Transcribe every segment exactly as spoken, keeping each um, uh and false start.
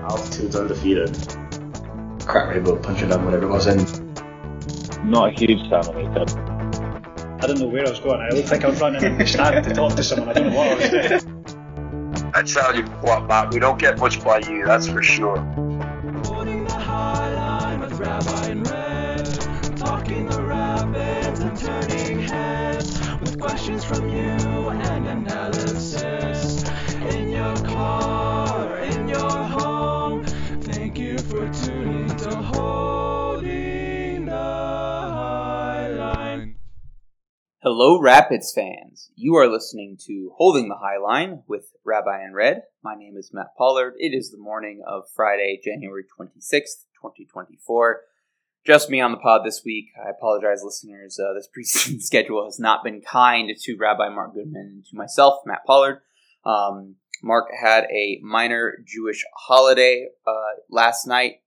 Altitude's undefeated. Crap rainbow, punching up, whatever it was. And not a huge fan of it. I don't know where I was going. I looked like I was running in the stand to talk to someone. I don't know what I was doing. I tell you what, Matt, we don't get much by you, that's for sure. Holding the high line with Rabbi and Red, talking the rapids and turning heads, with questions from you and analysis. In your car, or in your home, thank you for tuning to Holding the High Line. Hello, Rapids fans. You are listening to Holding the High Line with Rabbi and Red. My name is Matt Pollard. It is the morning of Friday, January twenty-sixth, twenty twenty-four. Just me on the pod this week. I apologize, listeners. Uh, this preseason schedule has not been kind to Rabbi Mark Goodman and to myself, Matt Pollard. Um, Mark had a minor Jewish holiday uh, last night.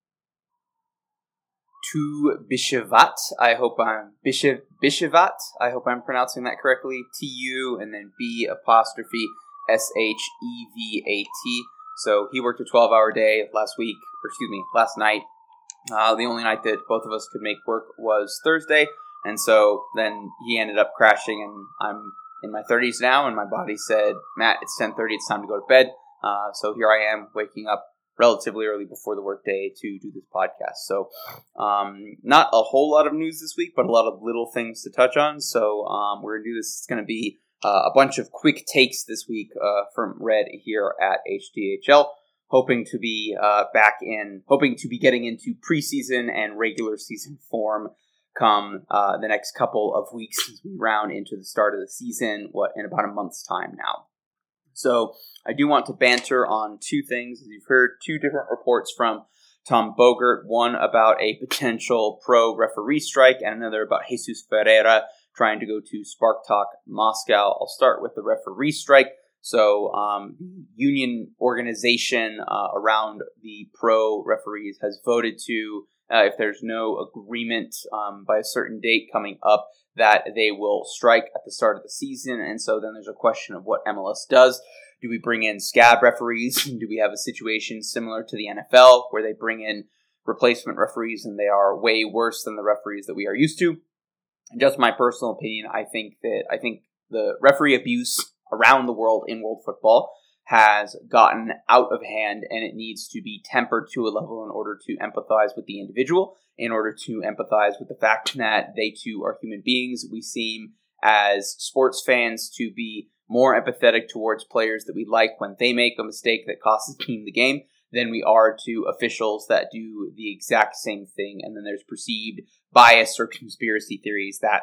Tu B'Shavat. I hope I'm Bishav, Bishavat. I hope I'm pronouncing that correctly. T U and then B apostrophe S H E V A T. So he worked a twelve-hour day last week, or excuse me, last night. Uh, the only night that both of us could make work was Thursday, and so then he ended up crashing, and I'm in my thirties now, and my body said, Matt, it's ten thirty, it's time to go to bed. Uh, so here I am, waking up relatively early before the workday to do this podcast. So um, not a whole lot of news this week, but a lot of little things to touch on. So um, we're going to do this. It's going to be uh, a bunch of quick takes this week uh, from Red here at H T H L. Hoping to be uh, back in, hoping to be getting into preseason and regular season form come uh, the next couple of weeks as we round into the start of the season, what, in about a month's time now. So I do want to banter on two things. As you've heard, two different reports from Tom Bogert, one about a potential pro referee strike and another about Jesus Ferreira trying to go to Spark Talk Moscow. I'll start with the referee strike. So um, the union organization uh, around the pro referees has voted to, uh, if there's no agreement um, by a certain date coming up, that they will strike at the start of the season. And so then there's a question of what M L S does. Do we bring in scab referees? Do we have a situation similar to the N F L where they bring in replacement referees and they are way worse than the referees that we are used to? And just my personal opinion, I think that I think the referee abuse around the world in world football has gotten out of hand, and it needs to be tempered to a level in order to empathize with the individual, in order to empathize with the fact that they too are human beings. We seem as sports fans to be more empathetic towards players that we like when they make a mistake that costs the team the game than we are to officials that do the exact same thing. And then there's perceived bias or conspiracy theories that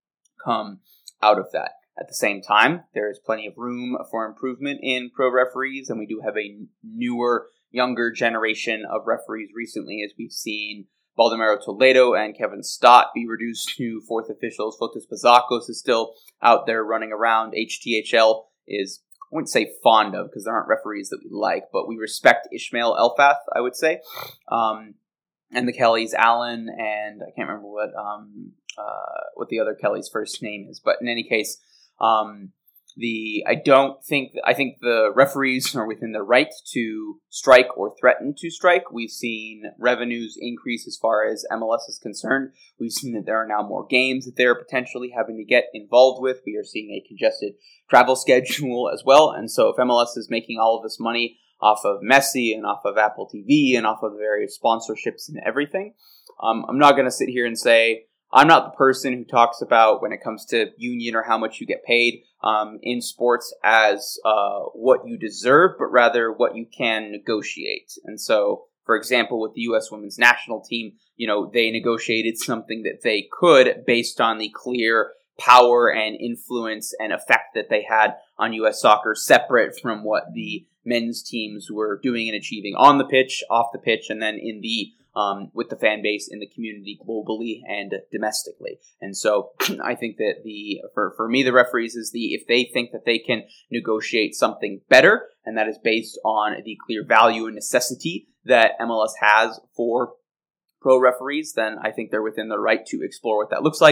come out of that. At the same time, there is plenty of room for improvement in pro referees, and we do have a newer, younger generation of referees recently, as we've seen Baldomero Toledo and Kevin Stott be reduced to fourth officials. Fotis Bazakos is still out there running around. H T H L is, I wouldn't say fond of, because there aren't referees that we like, but we respect Ishmael Elfath, I would say. Um, and the Kellys, Allen, and I can't remember what um, uh, what the other Kelly's first name is, but in any case, Um, the I don't think I think the referees are within their right to strike or threaten to strike. We've seen revenues increase as far as M L S is concerned. We've seen that there are now more games that they're potentially having to get involved with. We are seeing a congested travel schedule as well. And so if M L S is making all of this money off of Messi and off of Apple T V and off of the various sponsorships and everything, um, I'm not going to sit here and say, I'm not the person who talks about when it comes to union or how much you get paid um, in sports as uh, what you deserve, but rather what you can negotiate. And so, for example, with the U S women's national team, you know, they negotiated something that they could based on the clear power and influence and effect that they had on U S soccer, separate from what the men's teams were doing and achieving on the pitch, off the pitch, and then in the Um, with the fan base in the community globally and domestically. And so I think that the for, for me, the referees is the, if they think that they can negotiate something better, and that is based on the clear value and necessity that M L S has for pro referees, then I think they're within the right to explore what that looks like.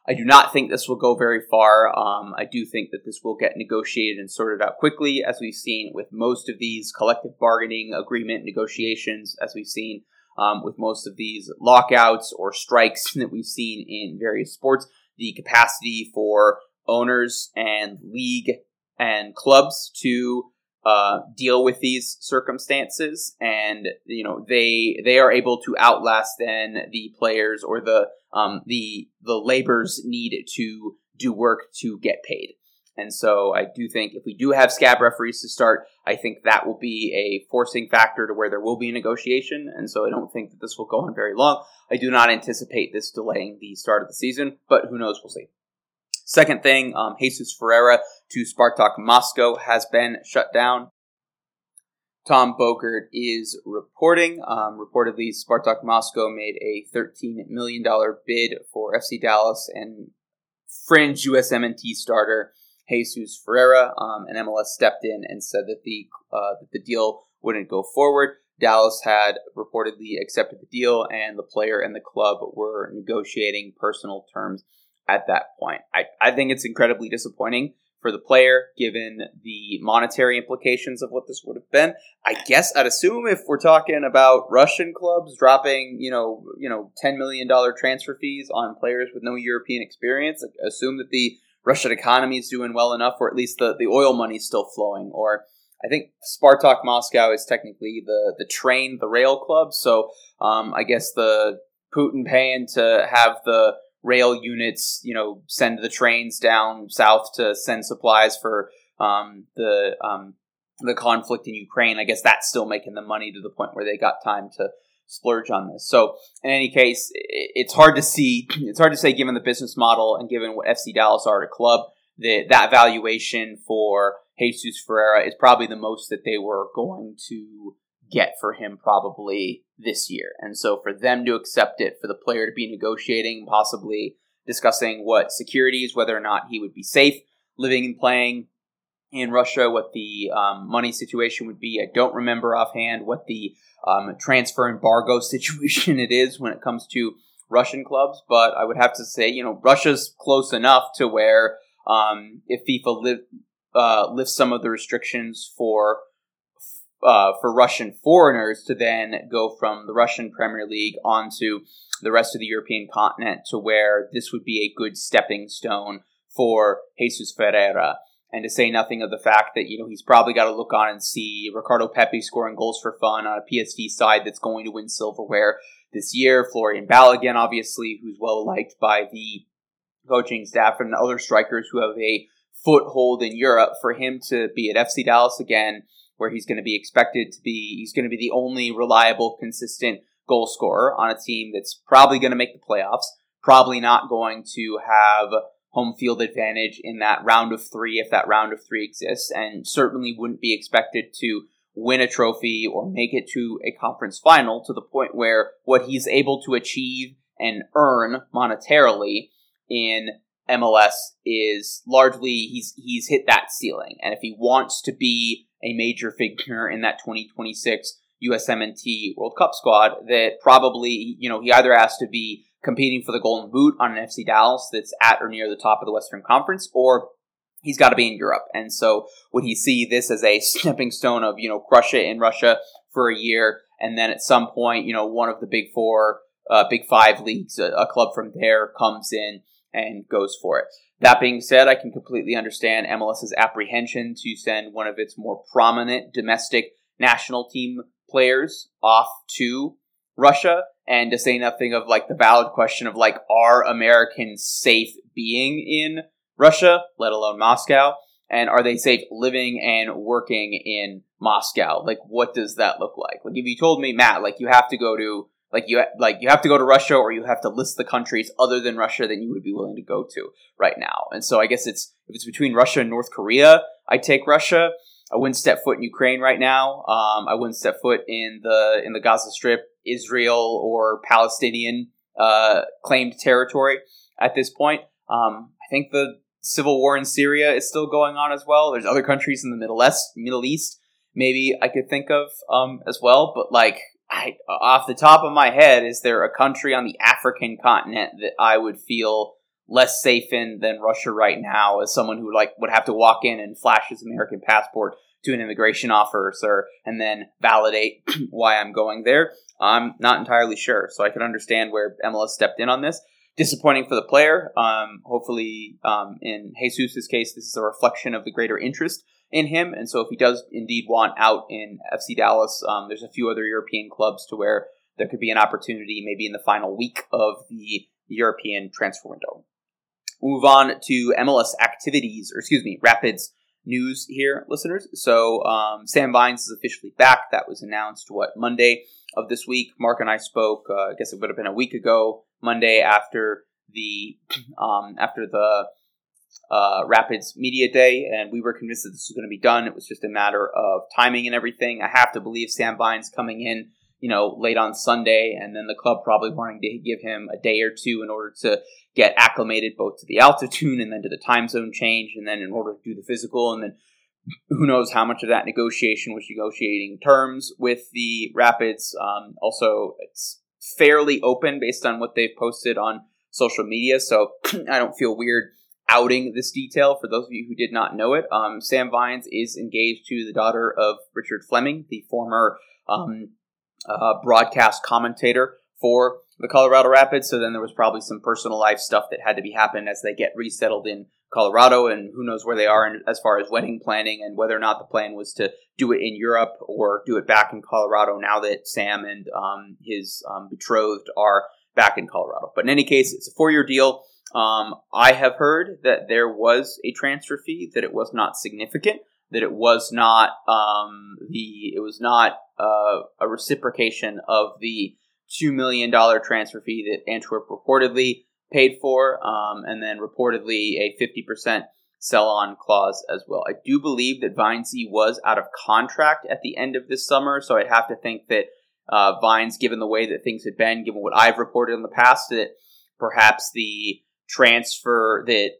I do not think this will go very far. Um, I do think that this will get negotiated and sorted out quickly, as we've seen with most of these collective bargaining agreement negotiations, as we've seen um, with most of these lockouts or strikes that we've seen in various sports. The capacity for owners and league and clubs to uh, deal with these circumstances, and you know they they are able to outlast then the players or the um, the the labor's need to do work to get paid. And so I do think if we do have scab referees to start, I think that will be a forcing factor to where there will be a negotiation. And so I don't think that this will go on very long. I do not anticipate this delaying the start of the season, but who knows, we'll see. Second thing, um, Jesus Ferreira to Spartak Moscow has been shut down. Tom Bogert is reporting. Um, reportedly, Spartak Moscow made a thirteen million dollars bid for F C Dallas and fringe U S M N T starter Jesus Ferreira, um, and M L S stepped in and said that the uh, that the deal wouldn't go forward. Dallas had reportedly accepted the deal, and the player and the club were negotiating personal terms at that point. I, I think it's incredibly disappointing for the player, given the monetary implications of what this would have been. I guess I'd assume if we're talking about Russian clubs dropping, you know, you know, ten million dollars transfer fees on players with no European experience, like, assume that the Russian economy is doing well enough, or at least the, the oil money is still flowing. Or I think Spartak Moscow is technically the, the train, the rail club. So um, I guess the Putin paying to have the rail units, you know, send the trains down south to send supplies for um, the um, the conflict in Ukraine. I guess that's still making the money to the point where they got time to splurge on this. So in any case, it's hard to see, it's hard to say given the business model and given what F C Dallas are at a club, that that valuation for Jesus Ferreira is probably the most that they were going to get for him probably this year. And so for them to accept it, for the player to be negotiating, possibly discussing what securities, whether or not he would be safe living and playing in Russia, what the um, money situation would be. I don't remember offhand what the um, transfer embargo situation it is when it comes to Russian clubs, but I would have to say, you know, Russia's close enough to where um, if FIFA li- uh, lifts some of the restrictions for uh, for Russian foreigners to then go from the Russian Premier League onto the rest of the European continent, to where this would be a good stepping stone for Jesus Ferreira. And to say nothing of the fact that, you know, he's probably got to look on and see Ricardo Pepi scoring goals for fun on a P S V side that's going to win silverware this year. Florian Balogun, obviously, who's well liked by the coaching staff, and other strikers who have a foothold in Europe. For him to be at F C Dallas again, where he's going to be expected to be, he's going to be the only reliable, consistent goal scorer on a team that's probably going to make the playoffs, probably not going to have home field advantage in that round of three, if that round of three exists, and certainly wouldn't be expected to win a trophy or make it to a conference final, to the point where what he's able to achieve and earn monetarily in M L S is largely, he's he's hit that ceiling. And if he wants to be a major figure in that twenty twenty-six U S M N T World Cup squad, that probably, you know, he either has to be competing for the Golden Boot on an F C Dallas that's at or near the top of the Western Conference, or he's got to be in Europe. And so would he see this as a stepping stone of, you know, crush it in Russia for a year, and then at some point, you know, one of the big four, uh, big five leagues, a, a club from there comes in and goes for it. That being said, I can completely understand MLS's apprehension to send one of its more prominent domestic national team players off to Russia, and to say nothing of like the valid question of like, are Americans safe being in Russia, let alone Moscow? And are they safe living and working in Moscow? Like, what does that look like? Like, if you told me, Matt, like you have to go to like you like you have to go to Russia, or you have to list the countries other than Russia that you would be willing to go to right now. And so I guess it's, if it's between Russia and North Korea, I take Russia. I wouldn't step foot in Ukraine right now. Um, I wouldn't step foot in the in the Gaza Strip, Israel, or Palestinian uh, claimed territory at this point. Um, I think the civil war in Syria is still going on as well. There's other countries in the Middle East, Middle East, maybe I could think of um, as well. But like, I, off the top of my head, is there a country on the African continent that I would feel less safe in than Russia right now, as someone who like would have to walk in and flash his American passport to an immigration officer and then validate why I'm going there. I'm not entirely sure, so I can understand where M L S stepped in on this. Disappointing for the player. Um, hopefully, um, in Jesus' case, this is a reflection of the greater interest in him, and so if he does indeed want out in F C Dallas, um, there's a few other European clubs to where there could be an opportunity maybe in the final week of the European transfer window. Move on to M L S activities, or excuse me, Rapids news here, listeners. So um, Sam Vines is officially back. That was announced, what, Monday of this week. Mark and I spoke, uh, I guess it would have been a week ago, Monday after the um, after the uh, Rapids Media Day, and we were convinced that this was going to be done. It was just a matter of timing and everything. I have to believe Sam Vines coming in, you know, late on Sunday, and then the club probably wanting to give him a day or two in order to get acclimated both to the altitude and then to the time zone change, and then in order to do the physical, and then who knows how much of that negotiation was negotiating terms with the Rapids. Um, also, it's fairly open based on what they've posted on social media, so I don't feel weird outing this detail for those of you who did not know it. Um, Sam Vines is engaged to the daughter of Richard Fleming, the former um, uh, broadcast commentator for the Colorado Rapids, so then there was probably some personal life stuff that had to be happened as they get resettled in Colorado, and who knows where they are in, as far as wedding planning and whether or not the plan was to do it in Europe or do it back in Colorado now that Sam and um, his um, betrothed are back in Colorado. But in any case, it's a four-year deal. Um, I have heard that there was a transfer fee, that it was not significant, that it was not um, the it was not uh, a reciprocation of the two million dollars transfer fee that Antwerp reportedly paid for, um, and then reportedly a fifty percent sell-on clause as well. I do believe that Vinesy was out of contract at the end of this summer, so I'd have to think that uh, Vines, given the way that things had been, given what I've reported in the past, that perhaps the transfer, that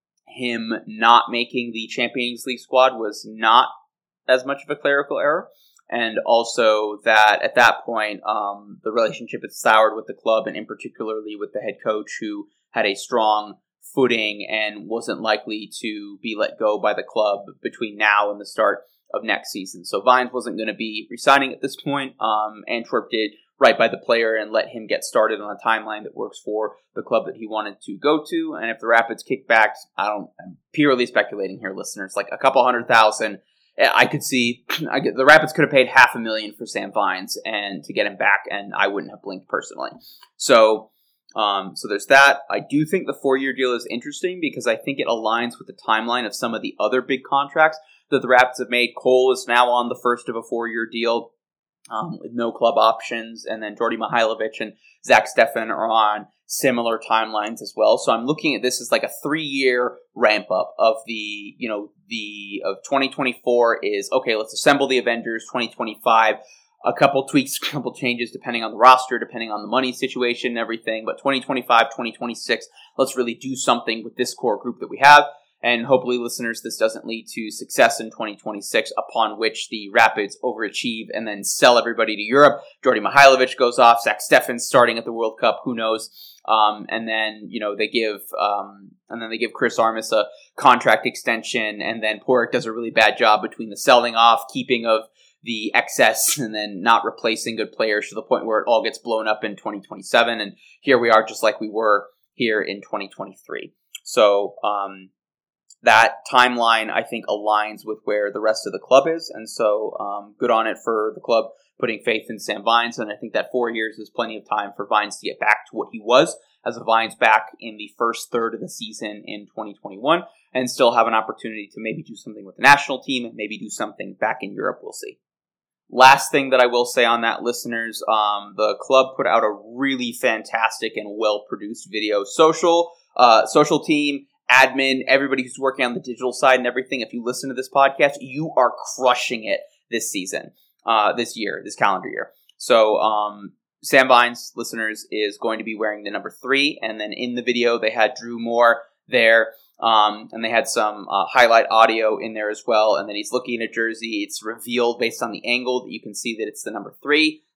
him not making the Champions League squad was not as much of a clerical error. And also that at that point, um, the relationship had soured with the club, and in particularly with the head coach, who had a strong footing and wasn't likely to be let go by the club between now and the start of next season. So Vines wasn't going to be resigning at this point. Um, Antwerp did right by the player and let him get started on a timeline that works for the club that he wanted to go to. And if the Rapids kick back, I don't, I'm purely speculating here, listeners, like a couple hundred thousand, I could see I get, the Rapids could have paid half a million for Sam Vines and to get him back, and I wouldn't have blinked personally. So, um, so there's that. I do think the four-year deal is interesting because I think it aligns with the timeline of some of the other big contracts that the Rapids have made. Cole is now on the first of a four-year deal um, with no club options, and then Djordje Mihailovic and Zach Steffen are on similar timelines as well. So I'm looking at this as like a three-year ramp up of the, you know, the of twenty twenty-four is, okay, let's assemble the Avengers. twenty twenty-five, a couple tweaks, a couple changes depending on the roster, depending on the money situation and everything. But twenty twenty-five, twenty twenty-six, let's really do something with this core group that we have. And hopefully, listeners, this doesn't lead to success in twenty twenty-six, upon which the Rapids overachieve and then sell everybody to Europe. Djordje Mihailovic goes off. Zach Steffen's starting at the World Cup. Who knows? Um, and then, you know, they give, um, and then they give Chris Armas a contract extension. And then Porik does a really bad job between the selling off, keeping of the excess, and then not replacing good players to the point where it all gets blown up in twenty twenty-seven. And here we are, just like we were here in twenty twenty-three. So, um, that timeline, I think, aligns with where the rest of the club is. And so um, good on it for the club putting faith in Sam Vines. And I think that four years is plenty of time for Vines to get back to what he was as a Vines back in the first third of the season in twenty twenty-one, and still have an opportunity to maybe do something with the national team and maybe do something back in Europe. We'll see. Last thing that I will say on that, listeners, um, the club put out a really fantastic and well-produced video. Social, uh, social team, admin, everybody who's working on the digital side and everything, if you listen to this podcast, you are crushing it this season, uh, this year, this calendar year. So um, Sam Vines, listeners, is going to be wearing the number three, and then in the video they had Drew Moore there, um, and they had some uh, highlight audio in there as well, and then he's looking at a jersey. It's revealed based on the angle that you can see that it's the number three.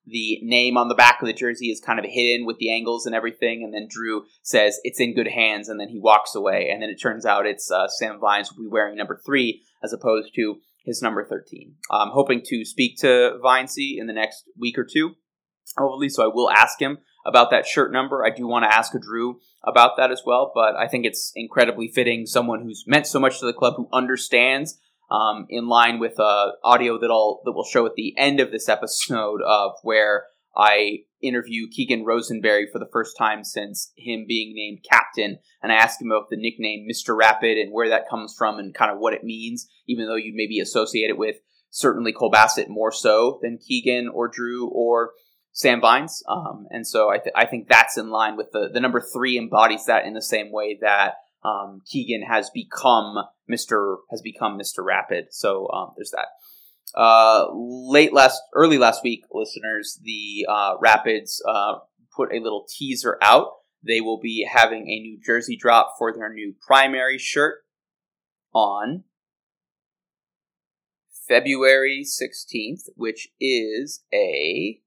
the name on the back of the jersey is kind of hidden with the angles and everything, and then Drew says it's in good hands, and then he walks away, and then it turns out it's uh, Sam Vines will be wearing number three as opposed to his number thirteen. I'm hoping to speak to Vinesy in the next week or two, hopefully, so I will ask him about that shirt number. I do want to ask Drew about that as well, but I think it's incredibly fitting. Someone who's meant so much to the club, who understands, um, in line with uh, audio that I'll that we'll show at the end of this episode, of where I interview Keegan Rosenberry for the first time since him being named captain, and I ask him about the nickname Mister Rapid and where that comes from and kind of what it means, even though you'd maybe associate it with certainly Cole Bassett more so than Keegan or Drew or Sam Vines. Um, and so I, th- I think that's in line with the, the number three embodies that in the same way that um, Keegan has become Mister has become Mister Rapid. So um, there's that. Uh, late last, early last week, listeners, the uh, Rapids uh, put a little teaser out. They will be having a new jersey drop for their new primary shirt on February sixteenth, which is a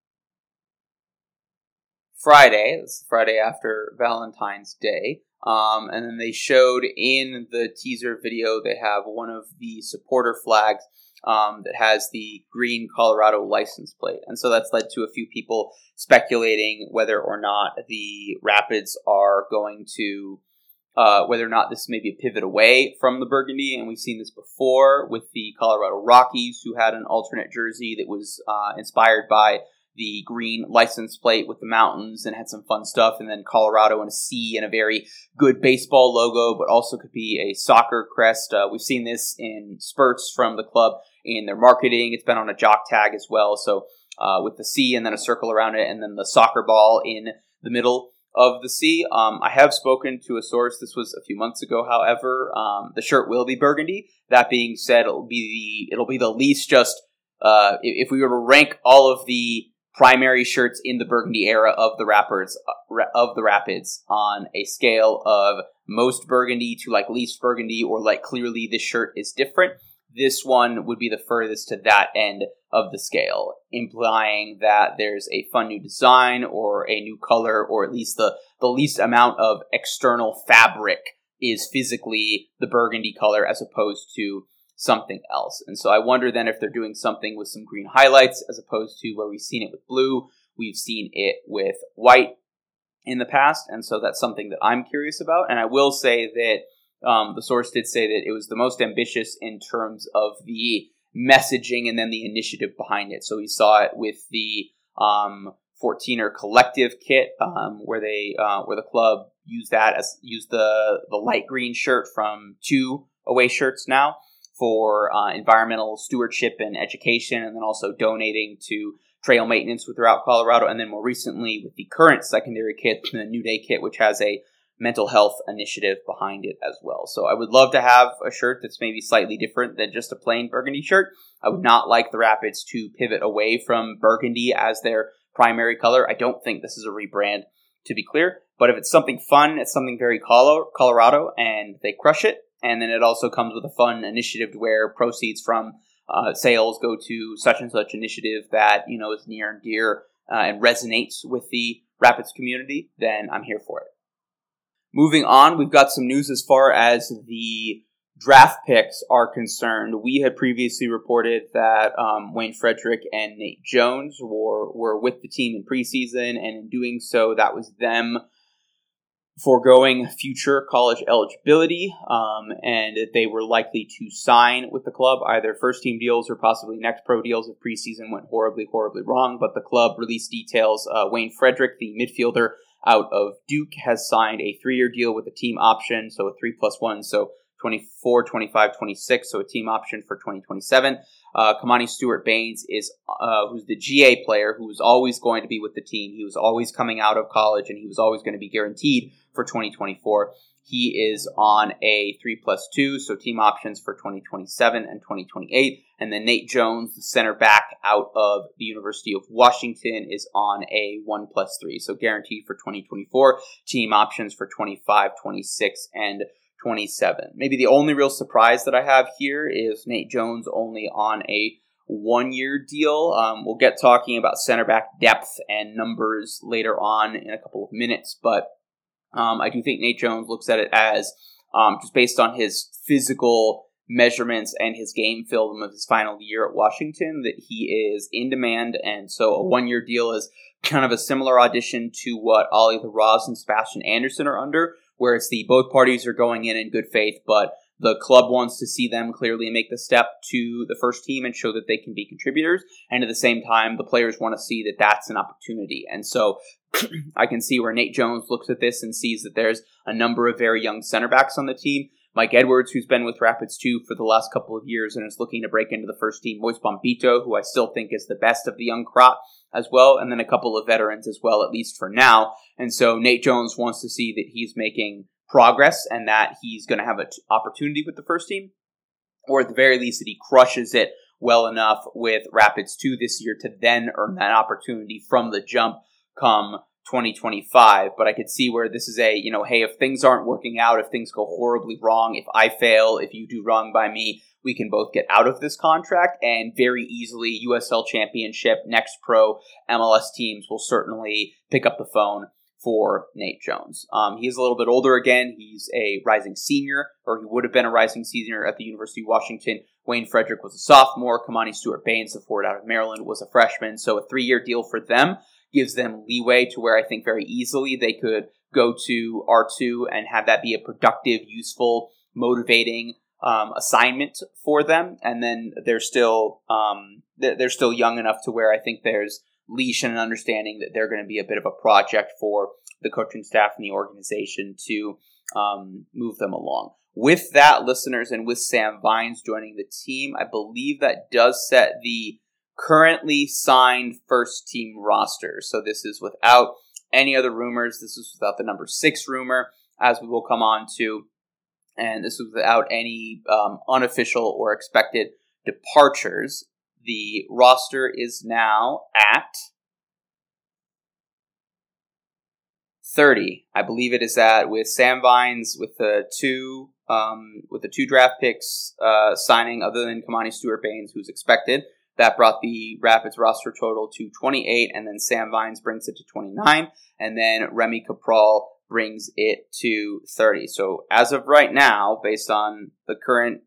Friday. That's the Friday after Valentine's Day. Um, and then they showed in the teaser video, they have one of the supporter flags um, that has the green Colorado license plate. And so that's led to a few people speculating whether or not the Rapids are going to, uh, whether or not this may be a pivot away from the burgundy. And we've seen this before with the Colorado Rockies, who had an alternate jersey that was uh, inspired by the green license plate with the mountains and had some fun stuff, and then Colorado and a C and a very good baseball logo, but also could be a soccer crest. Uh, we've seen this in spurts from the club in their marketing. It's been on a jock tag as well. So uh, with the C and then a circle around it, and then the soccer ball in the middle of the C. Um, I have spoken to a source. This was a few months ago. However, um, the shirt will be burgundy. That being said, it'll be the it'll be the least just uh, if we were to rank all of the primary shirts in the burgundy era of the Rapids, of the Rapids on a scale of most burgundy to like least burgundy, or like clearly this shirt is different. This one would be the furthest to that end of the scale, implying that there's a fun new design or a new color, or at least the, the least amount of external fabric is physically the burgundy color as opposed to something else. And so I wonder then if they're doing something with some green highlights as opposed to where we've seen it with blue. We've seen it with white in the past. And so that's something that I'm curious about. And I will say that um, the source did say that it was the most ambitious in terms of the messaging and then the initiative behind it. So we saw it with the um, fourteener collective kit um, where they uh, where the club used that as used the, the light green shirt from two away shirts now for uh, environmental stewardship and education, and then also donating to trail maintenance throughout Colorado, and then more recently with the current secondary kit, the New Day kit, which has a mental health initiative behind it as well. So I would love to have a shirt that's maybe slightly different than just a plain burgundy shirt. I would not like the Rapids to pivot away from burgundy as their primary color. I don't think this is a rebrand, to be clear, but if it's something fun, it's something very Colorado, and they crush it. And then it also comes with a fun initiative where proceeds from uh, sales go to such and such initiative that, you know, is near and dear uh, and resonates with the Rapids community, then I'm here for it. Moving on, we've got some news as far as the draft picks are concerned. We had previously reported that um, Wayne Frederick and Nate Jones were, were with the team in preseason, and in doing so, that was them foregoing future college eligibility, um, and they were likely to sign with the club, either first-team deals or possibly next pro deals if preseason went horribly, horribly wrong. But the club released details. Uh, Wayne Frederick, the midfielder out of Duke, has signed a three-year deal with a team option, so a three plus one, so twenty-four, twenty-five, twenty-six, so a team option for twenty twenty-seven. Uh, Kamani Stewart-Baines is, uh, who's the G A player who was always going to be with the team. He was always coming out of college, and he was always going to be guaranteed for twenty twenty-four. He is on a three plus two, so team options for twenty twenty-seven and twenty twenty-eight. And then Nate Jones, the center back out of the University of Washington, is on a one plus three, so guaranteed for twenty twenty-four. Team options for twenty-five, twenty-six, and twenty-seven. Maybe the only real surprise that I have here is Nate Jones only on a one-year deal. Um, we'll get talking about center back depth and numbers later on in a couple of minutes, but um, I do think Nate Jones looks at it as um, just based on his physical measurements and his game film of his final year at Washington, that he is in demand, and so a one-year deal is kind of a similar audition to what Ollie LaRose and Sebastian Anderson are under, where it's the both parties are going in in good faith, but the club wants to see them clearly make the step to the first team and show that they can be contributors. And at the same time, the players want to see that that's an opportunity. And so I can see where Nate Jones looks at this and sees that there's a number of very young center backs on the team. Mike Edwards, who's been with Rapids too for the last couple of years and is looking to break into the first team. Moise Bombito, who I still think is the best of the young crop as well. And then a couple of veterans as well, at least for now. And so Nate Jones wants to see that he's making progress and that he's going to have an t- opportunity with the first team, or at the very least that he crushes it well enough with Rapids two this year to then earn that opportunity from the jump come twenty twenty-five. But I could see where this is a, you know, hey, if things aren't working out, if things go horribly wrong, if I fail, if you do wrong by me, we can both get out of this contract, and very easily U S L Championship, Next Pro, M L S teams will certainly pick up the phone for Nate Jones. Um, he is a little bit older again. He's a rising senior, or he would have been a rising senior at the University of Washington. Wayne Frederick was a sophomore. Kamani Stewart-Baines, the forward out of Maryland, was a freshman. So a three-year deal for them gives them leeway to where I think very easily they could go to R two and have that be a productive, useful, motivating um, assignment for them. And then they're still um, they're still young enough to where I think there's leash and an understanding that they're going to be a bit of a project for the coaching staff and the organization to um, move them along. With that, listeners, and with Sam Vines joining the team, I believe that does set the currently signed first team roster. So this is without any other rumors. This is without the number six rumor, as we will come on to. And this is without any um, unofficial or expected departures. The roster is now at thirty. I believe it is at, with Sam Vines, with the two um, with the two draft picks uh, signing, other than Kamani Stewart-Baines, who's expected. That brought the Rapids roster total to twenty-eight, and then Sam Vines brings it to twenty-nine, and then Remy Capral brings it to thirty. So as of right now, based on the current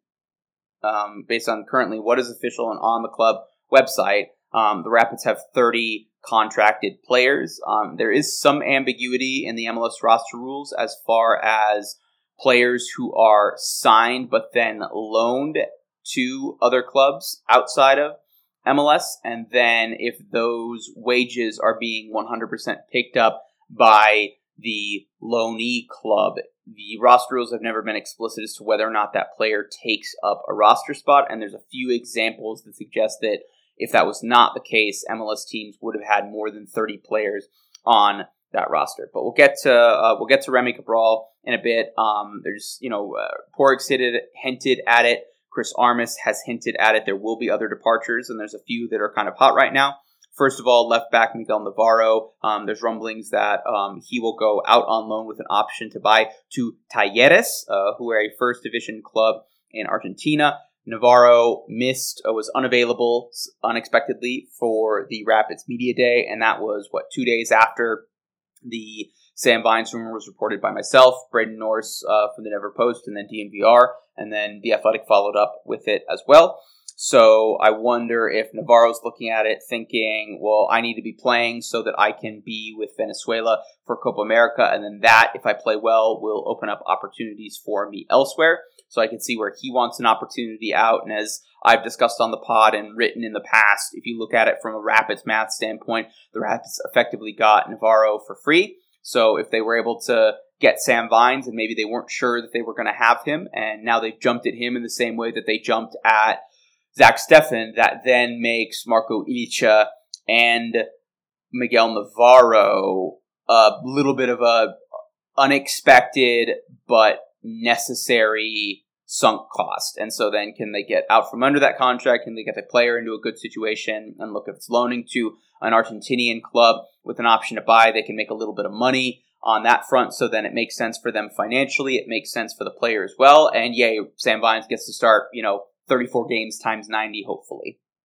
Um, based on currently what is official and on the club website, um, the Rapids have thirty contracted players. Um, there is some ambiguity in the M L S roster rules as far as players who are signed but then loaned to other clubs outside of M L S, and then if those wages are being one hundred percent picked up by the loanee club. The roster rules have never been explicit as to whether or not that player takes up a roster spot, and there's a few examples that suggest that if that was not the case, M L S teams would have had more than thirty players on that roster. But we'll get to uh, we'll get to Remy Capral in a bit. Um, there's you know uh, Porix hinted hinted at it. Chris Armas has hinted at it. There will be other departures, and there's a few that are kind of hot right now. First of all, left back Miguel Navarro. Um, there's rumblings that um, he will go out on loan with an option to buy to Talleres, uh, who are a first division club in Argentina. Navarro missed, uh, was unavailable unexpectedly for the Rapids Media Day, and that was, what, two days after the Sam Vines rumor was reported by myself, Braden Norris uh, from the Denver Post, and then D N V R, and then The Athletic followed up with it as well. So I wonder if Navarro's looking at it thinking, well, I need to be playing so that I can be with Venezuela for Copa America. And then that, if I play well, will open up opportunities for me elsewhere. So I can see where he wants an opportunity out. And as I've discussed on the pod and written in the past, if you look at it from a Rapids math standpoint, the Rapids effectively got Navarro for free. So if they were able to get Sam Vines and maybe they weren't sure that they were going to have him, and now they've jumped at him in the same way that they jumped at Zach Steffen, that then makes Marco Ilicha and Miguel Navarro a little bit of a unexpected but necessary sunk cost. And so then can they get out from under that contract? Can they get the player into a good situation? And look, if it's loaning to an Argentinian club with an option to buy, they can make a little bit of money on that front. So then it makes sense for them financially. It makes sense for the player as well. And yay, Sam Vines gets to start, you know, thirty-four games times ninety, hopefully.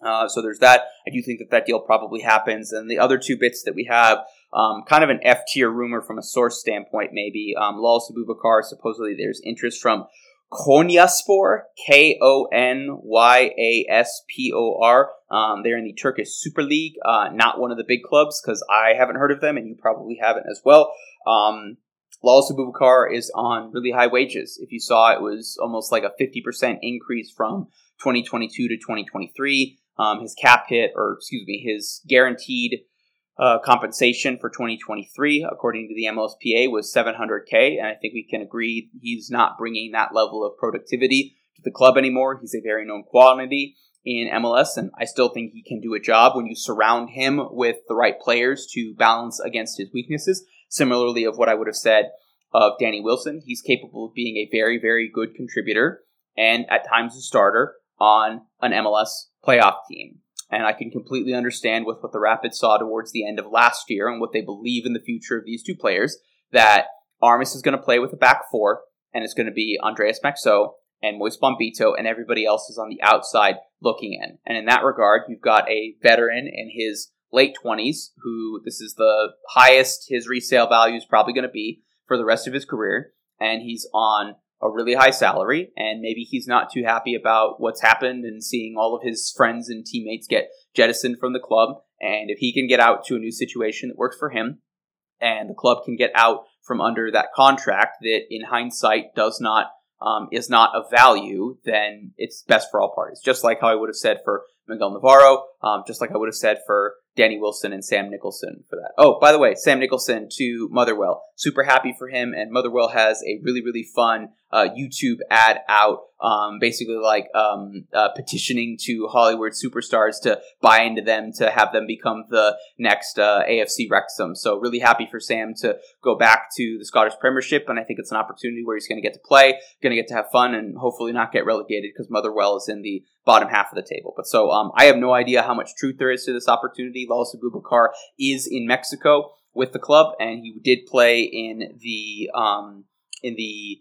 Uh, so there's that. I do think that that deal probably happens. And the other two bits that we have, um, kind of an F-tier rumor from a source standpoint, maybe. Um, Lawless Abubakar, supposedly there's interest from Konyaspor, K O N Y A S P O R. Um, they're in the Turkish Super League, uh, not one of the big clubs, because I haven't heard of them, and you probably haven't as well. Um, Lawless Abubakar is on really high wages. If you saw, it was almost like a fifty percent increase from twenty twenty-two to twenty twenty-three. Um, his cap hit, or excuse me, his guaranteed uh, compensation for twenty twenty-three, according to the M L S P A, was seven hundred K, and I think we can agree he's not bringing that level of productivity to the club anymore. He's a very known quantity in M L S, and I still think he can do a job when you surround him with the right players to balance against his weaknesses. Similarly of what I would have said of Danny Wilson, he's capable of being a very, very good contributor and at times a starter on an M L S playoff team. And I can completely understand with what the Rapids saw towards the end of last year and what they believe in the future of these two players, that Armas is going to play with a back four, and it's going to be Andreas Maxot and Moise Bombito, and everybody else is on the outside looking in. And in that regard, you've got a veteran in his late twenties, who this is the highest his resale value is probably going to be for the rest of his career, and he's on a really high salary, and maybe he's not too happy about what's happened and seeing all of his friends and teammates get jettisoned from the club. And if he can get out to a new situation that works for him, and the club can get out from under that contract that in hindsight does not um, is not of value, then it's best for all parties. Just like how I would have said for Miguel Navarro, um, just like I would have said for Danny Wilson and Sam Nicholson for that. Oh, by the way, Sam Nicholson to Motherwell. Super happy for him, and Motherwell has a really, really fun uh, YouTube ad out, um, basically like um, uh, petitioning to Hollywood superstars to buy into them to have them become the next uh, A F C Wrexham. So really happy for Sam to go back to the Scottish Premiership, and I think it's an opportunity where he's going to get to play, going to get to have fun, and hopefully not get relegated because Motherwell is in the bottom half of the table. But so um, I have no idea how much truth there is to this opportunity. Lawless Abubakar is in Mexico with the club, and he did play in the um, in the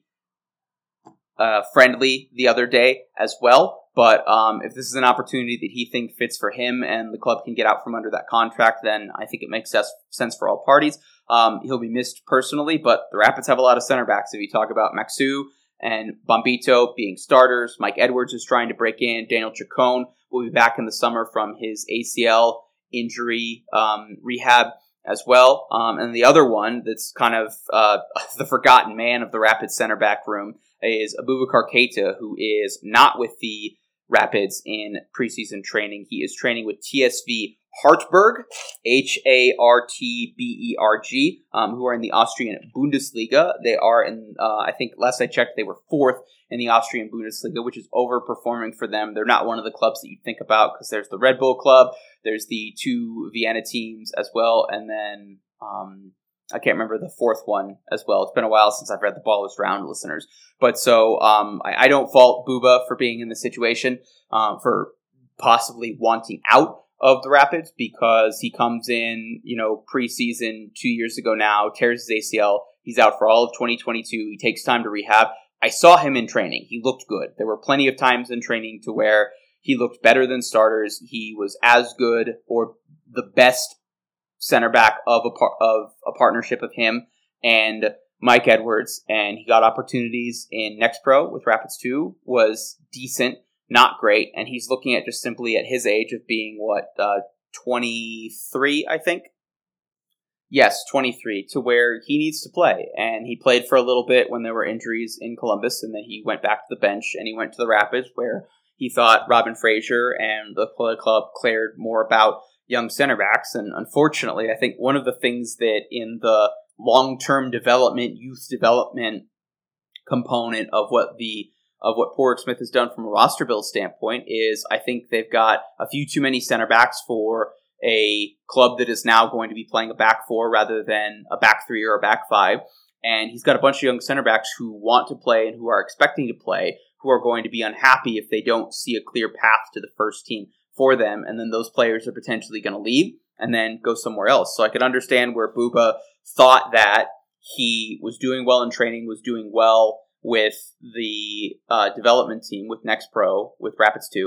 uh, friendly the other day as well. But um, if this is an opportunity that he thinks fits for him and the club can get out from under that contract, then I think it makes sense for all parties. Um, he'll be missed personally, but the Rapids have a lot of center backs. If you talk about Maxot and Bombito being starters, Mike Edwards is trying to break in. Daniel Chacon will be back in the summer from his A C L injury um, rehab as well. Um, and the other one that's kind of uh, the forgotten man of the Rapids center back room is Abubakar Keita, who is not with the Rapids in preseason training. He is training with T S V Hartberg, H A R T B E R G, um, who are in the Austrian Bundesliga. They are in, uh, I think last I checked, they were fourth in the Austrian Bundesliga, which is overperforming for them. They're not one of the clubs that you'd think about because there's the Red Bull Club, there's the two Vienna teams as well, and then um, I can't remember the fourth one as well. It's been a while since I've read the Ballers Round, listeners. But so um, I, I don't fault Buba for being in the situation, um, for possibly wanting out of the Rapids, because he comes in, you know, preseason two years ago now, tears his A C L. He's out for all of twenty twenty-two. He takes time to rehab. I saw him in training. He looked good. There were plenty of times in training to where he looked better than starters. He was as good or the best center back of a par- of a partnership of him and Mike Edwards, and he got opportunities in Next Pro with Rapids two, was decent. Not great, and he's looking at just simply at his age of being, what, uh, twenty-three, I think? Yes, twenty-three, to where he needs to play, and he played for a little bit when there were injuries in Columbus, and then he went back to the bench, and he went to the Rapids, where he thought Robin Fraser and the club cared more about young center backs, and unfortunately, I think one of the things that in the long-term development, youth development component of what the of what Porrick Smith has done from a roster build standpoint is I think they've got a few too many center backs for a club that is now going to be playing a back four rather than a back three or a back five. And he's got a bunch of young center backs who want to play and who are expecting to play, who are going to be unhappy if they don't see a clear path to the first team for them. And then those players are potentially going to leave and then go somewhere else. So I could understand where Buba thought that he was doing well in training, was doing well with the uh, development team, with Next Pro, with Rapids two,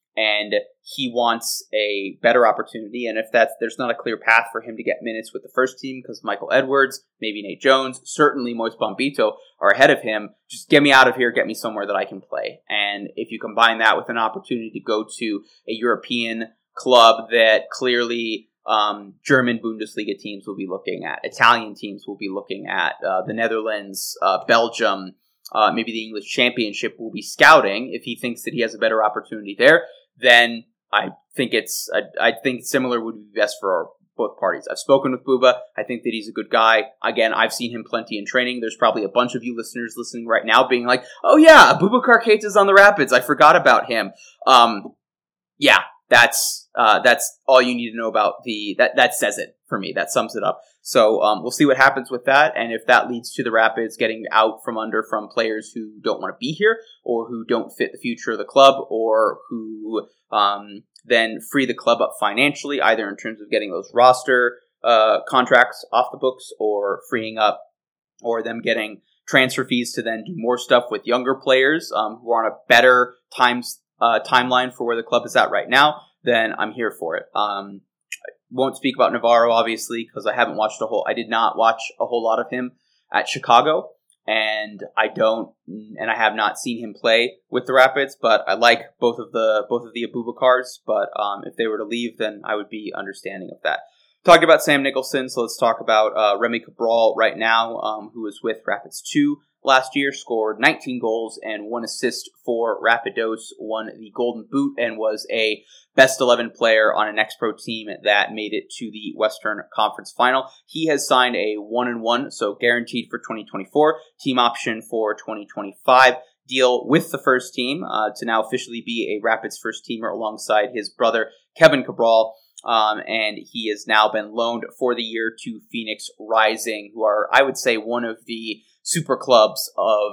and he wants a better opportunity. And if that's there's not a clear path for him to get minutes with the first team because Michael Edwards, maybe Nate Jones, certainly Moise Bombito are ahead of him, just get me out of here, get me somewhere that I can play. And if you combine that with an opportunity to go to a European club that clearly um, German Bundesliga teams will be looking at, Italian teams will be looking at, uh, the Netherlands, uh, Belgium, uh, maybe the English Championship will be scouting. If he thinks that he has a better opportunity there, then I think it's I, I think similar would be best for our, both parties. I've spoken with Bouba. I think that he's a good guy. Again, I've seen him plenty in training. There's probably a bunch of you listeners listening right now being like, "Oh yeah, Boubacar Keita's on the Rapids. I forgot about him." Um, yeah, that's uh, that's all you need to know about the that that says it for me. That sums it up. So um, we'll see what happens with that, and if that leads to the Rapids getting out from under from players who don't want to be here or who don't fit the future of the club or who um, then free the club up financially, either in terms of getting those roster uh, contracts off the books or freeing up or them getting transfer fees to then do more stuff with younger players um, who are on a better times uh, timeline for where the club is at right now, then I'm here for it. Um, Won't speak about Navarro, obviously, because I haven't watched a whole. I did not watch a whole lot of him at Chicago, and I don't, and I have not seen him play with the Rapids. But I like both of the both of the Aboubakars. But um, if they were to leave, then I would be understanding of that. Talked about Sam Nicholson, so let's talk about uh, Remy Cabral right now, um, who was with Rapids two last year, scored nineteen goals and one assist for Rapidos, won the Golden Boot, and was a best eleven player on an X-Pro team that made it to the Western Conference Final. He has signed a one and one, so guaranteed for twenty twenty-four, team option for twenty twenty-five. Deal with the first team uh, to now officially be a Rapids first teamer alongside his brother Kevin Cabral. Um, and he has now been loaned for the year to Phoenix Rising, who are, I would say, one of the super clubs of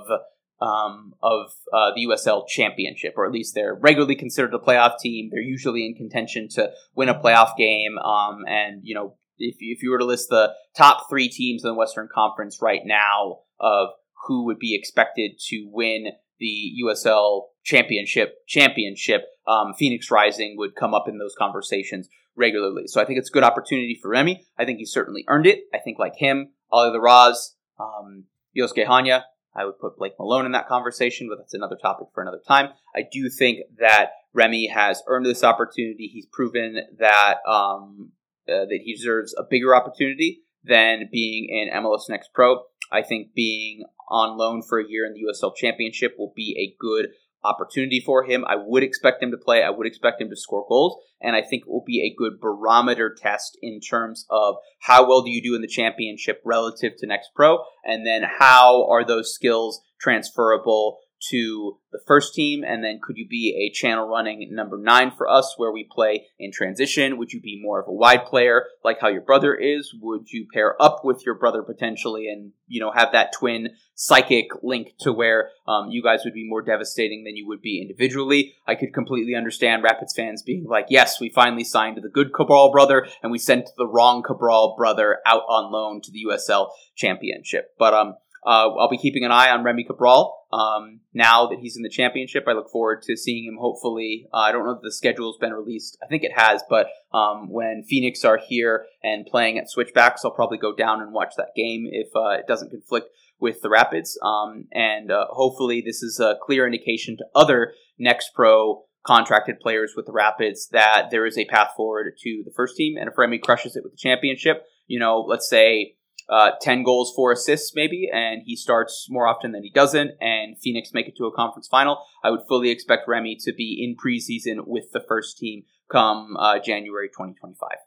um, of uh, the U S L Championship, or at least they're regularly considered a playoff team. They're usually in contention to win a playoff game. Um, and, you know, if, if you were to list the top three teams in the Western Conference right now of who would be expected to win the U S L Championship, championship, um, Phoenix Rising would come up in those conversations regularly. So I think it's a good opportunity for Remy. I think he certainly earned it. I think like him, Ali Larraz, um, Yosuke Hanya, I would put Blake Malone in that conversation, but that's another topic for another time. I do think that Remy has earned this opportunity. He's proven that um, uh, that he deserves a bigger opportunity than being in M L S Next Pro. I think being on loan for a year in the U S L Championship will be a good opportunity for him. I would expect him to play. I would expect him to score goals. And I think it will be a good barometer test in terms of how well do you do in the championship relative to Next Pro, and then how are those skills transferable to the first team, and then could you be a channel running number nine for us where we play in transition? Would you be more of a wide player like how your brother is? Would you pair up with your brother potentially and, you know, have that twin psychic link to where um, you guys would be more devastating than you would be individually? I could completely understand Rapids fans being like, yes, we finally signed the good Cabral brother and we sent the wrong Cabral brother out on loan to the U S L Championship. But um, Uh, I'll be keeping an eye on Remy Cabral. Um, now that he's in the championship, I look forward to seeing him hopefully. Uh, I don't know if the schedule's been released. I think it has, but um, when Phoenix are here and playing at Switchbacks, I'll probably go down and watch that game if uh, it doesn't conflict with the Rapids. Um, and uh, hopefully this is a clear indication to other Next Pro contracted players with the Rapids that there is a path forward to the first team. And if Remy crushes it with the championship, you know, let's say Uh, ten goals, four assists maybe, and he starts more often than he doesn't, and Phoenix make it to a conference final, I would fully expect Remy to be in preseason with the first team come uh, January twenty twenty-five.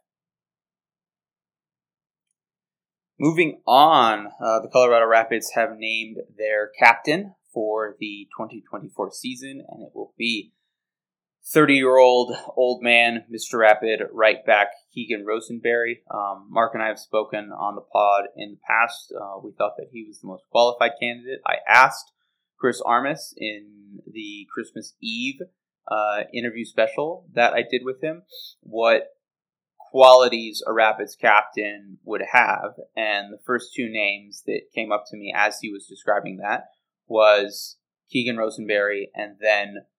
Moving on, uh, the Colorado Rapids have named their captain for the twenty twenty-four season, and it will be thirty-year-old old man, Mister Rapid, right back, Keegan Rosenberry. Um, Mark and I have spoken on the pod in the past. Uh, we thought that he was the most qualified candidate. I asked Chris Armas in the Christmas Eve uh, interview special that I did with him what qualities a Rapids captain would have. And the first two names that came up to me as he was describing that was Keegan Rosenberry and then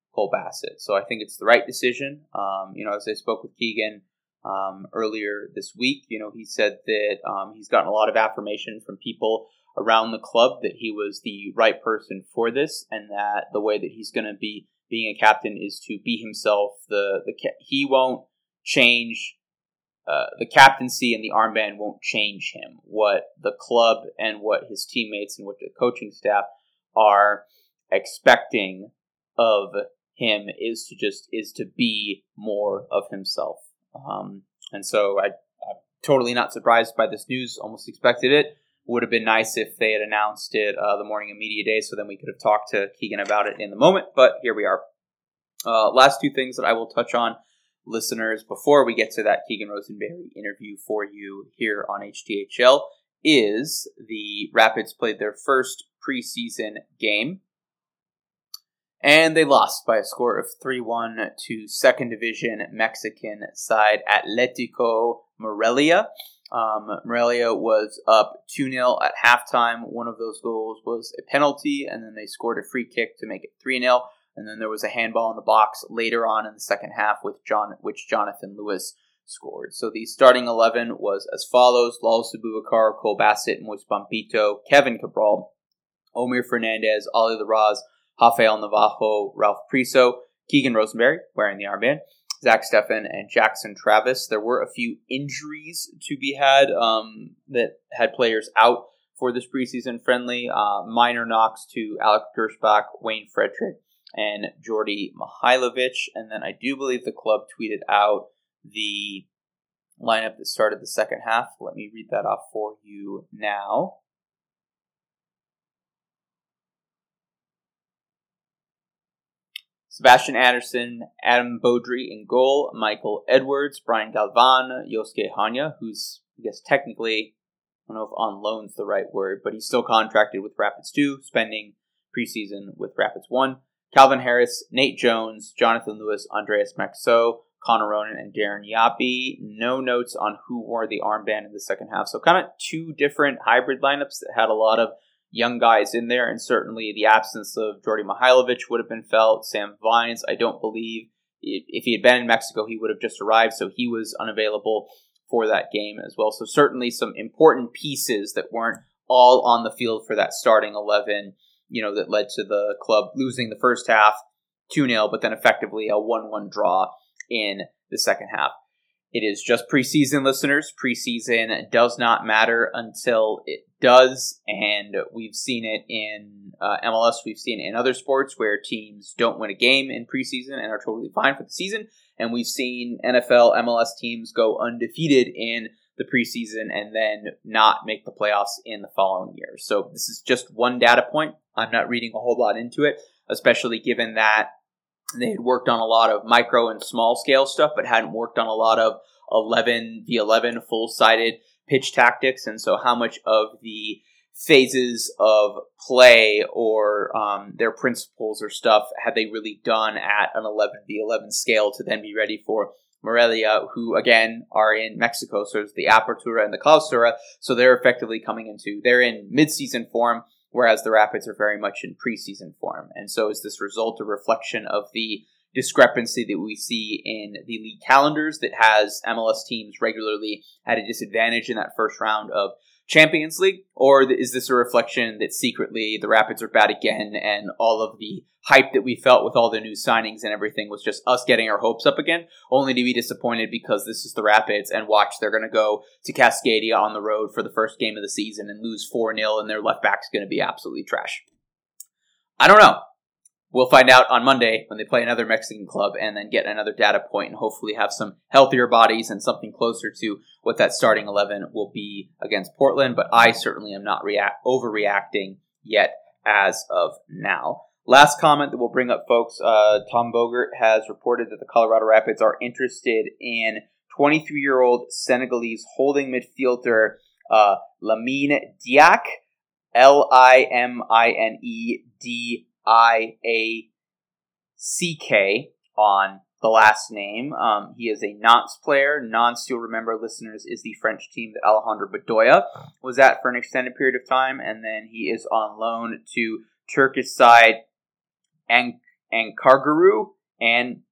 Cole Bassett. So I think it's the right decision. Um, you know, as I spoke with Keegan um, earlier this week, you know, he said that um, he's gotten a lot of affirmation from people around the club that he was the right person for this, and that the way that he's going to be being a captain is to be himself. The the he won't change uh, the captaincy, and the armband won't change him. What the club and what his teammates and what the coaching staff are expecting of him is to just is to be more of himself. Um, and so I, I'm totally not surprised by this news. Almost expected it. Would have been nice if they had announced it uh, the morning of media day, so then we could have talked to Keegan about it in the moment. But here we are. Uh, last two things that I will touch on, listeners, before we get to that Keegan Rosenberry interview for you here on H T H L, is the Rapids played their first preseason game, and they lost by a score of three one to second division Mexican side Atletico Morelia. Um, Morelia was up two nil at halftime. One of those goals was a penalty, and then they scored a free kick to make it three nil. And then there was a handball in the box later on in the second half, with John, which Jonathan Lewis scored. So the starting eleven was as follows: Lalo Abubakar, Cole Bassett, Moise Pampito, Kevin Cabral, Omir Fernandez, Ali Larraz, Rafael Navajo, Ralph Priso, Keegan Rosenberry, wearing the armband, Zach Steffen, and Jackson Travis. There were a few injuries to be had um, that had players out for this preseason friendly. Uh, minor knocks to Alec Gershbach, Wayne Frederick, and Jordy Mihailovic. And then I do believe the club tweeted out the lineup that started the second half. Let me read that off for you now. Sebastian Anderson, Adam Beaudry in goal, Michael Edwards, Brian Galvan, Yosuke Hanya, who's, I guess, technically, I don't know if on loan's the right word, but he's still contracted with Rapids two, spending preseason with Rapids one. Calvin Harris, Nate Jones, Jonathan Lewis, Andreas Maxo, Connor Ronan, and Darren Yapi. No notes on who wore the armband in the second half. So kind of two different hybrid lineups that had a lot of young guys in there, and certainly the absence of Jordy Mihailovic would have been felt. Sam Vines, I don't believe, if he had been in Mexico, he would have just arrived, so he was unavailable for that game as well. So certainly some important pieces that weren't all on the field for that starting eleven, you know, that led to the club losing the first half two nil, but then effectively a one one draw in the second half. It is just preseason, listeners. Preseason does not matter until it does, and we've seen it in uh, M L S. We've seen it in other sports where teams don't win a game in preseason and are totally fine for the season, and we've seen N F L, M L S teams go undefeated in the preseason and then not make the playoffs in the following year. So this is just one data point. I'm not reading a whole lot into it, especially given that they had worked on a lot of micro and small scale stuff, but hadn't worked on a lot of eleven v eleven full-sided pitch tactics. And so how much of the phases of play or um, their principles or stuff had they really done at an eleven v eleven scale to then be ready for Morelia, who, again, are in Mexico. So there's the Apertura and the Clausura. So they're effectively coming into, they're in mid-season form, whereas the Rapids are very much in preseason form. And so is this result a reflection of the discrepancy that we see in the league calendars that has M L S teams regularly at a disadvantage in that first round of Champions League? Or is this a reflection that secretly the Rapids are bad again and all of the hype that we felt with all the new signings and everything was just us getting our hopes up again, only to be disappointed because this is the Rapids and watch, they're going to go to Cascadia on the road for the first game of the season and lose four nil and their left back's going to be absolutely trash. I don't know. We'll find out on Monday when they play another Mexican club and then get another data point and hopefully have some healthier bodies and something closer to what that starting eleven will be against Portland. But I certainly am not react- overreacting yet as of now. Last comment that we'll bring up, folks. Uh, Tom Bogert has reported that the Colorado Rapids are interested in twenty-three-year-old Senegalese holding midfielder uh, Lamine Diack, L I M I N E D I A C K on the last name. Um, he is a Nantes player. Nantes, you'll remember, listeners, is the French team that Alejandro Bedoya was at for an extended period of time, and then he is on loan to Turkish side Ank- Ankarguru and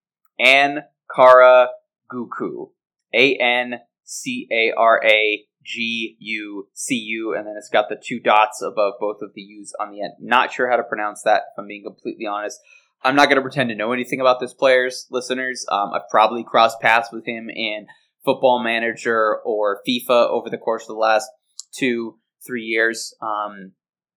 Ankaragucu. A N C A R A G U C U, and then it's got the two dots above both of the U's on the end. Not sure how to pronounce that, if I'm being completely honest. I'm not going to pretend to know anything about this player's listeners. Um, I've probably crossed paths with him in Football Manager or FIFA over the course of the last two, three years. Um,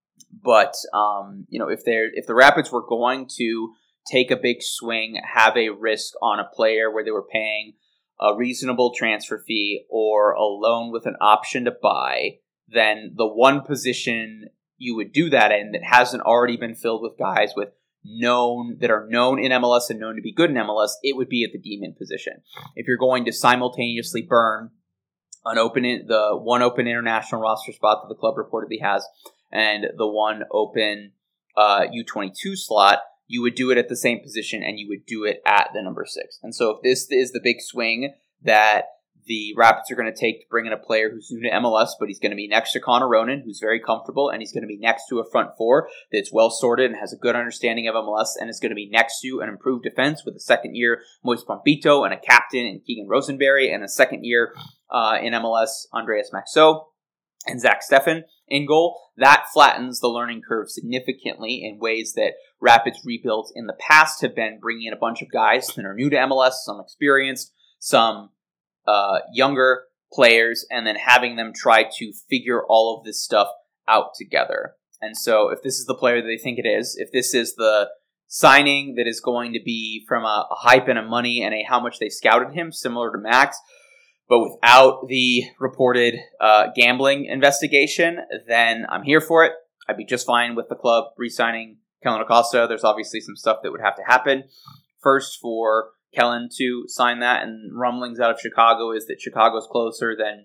but, um, you know, if they're, if the Rapids were going to take a big swing, have a risk on a player where they were paying a reasonable transfer fee or a loan with an option to buy, then the one position you would do that in that hasn't already been filled with guys with known that are known in M L S and known to be good in M L S, it would be at the D-man position. If you're going to simultaneously burn an open in, the one open international roster spot that the club reportedly has and the one open uh, U twenty-two slot, you would do it at the same position and you would do it at the number six. And so if this is the big swing that the Rapids are going to take to bring in a player who's new to M L S, but he's going to be next to Connor Ronan, who's very comfortable, and he's going to be next to a front four that's well sorted and has a good understanding of M L S, and is going to be next to an improved defense with a second-year Moise Pompito and a captain in Keegan Rosenberry, and a second-year uh, in M L S Andreas Maxot and Zach Steffen in goal. That flattens the learning curve significantly in ways that Rapids rebuilds in the past have been bringing in a bunch of guys that are new to M L S, some experienced, some uh, younger players, and then having them try to figure all of this stuff out together. And so if this is the player that they think it is, if this is the signing that is going to be from a, a hype and a money and a how much they scouted him, similar to Max, but without the reported uh, gambling investigation, then I'm here for it. I'd be just fine with the club re-signing Kellen Acosta. There's obviously some stuff that would have to happen first for Kellen to sign that, and rumblings out of Chicago is that Chicago's closer than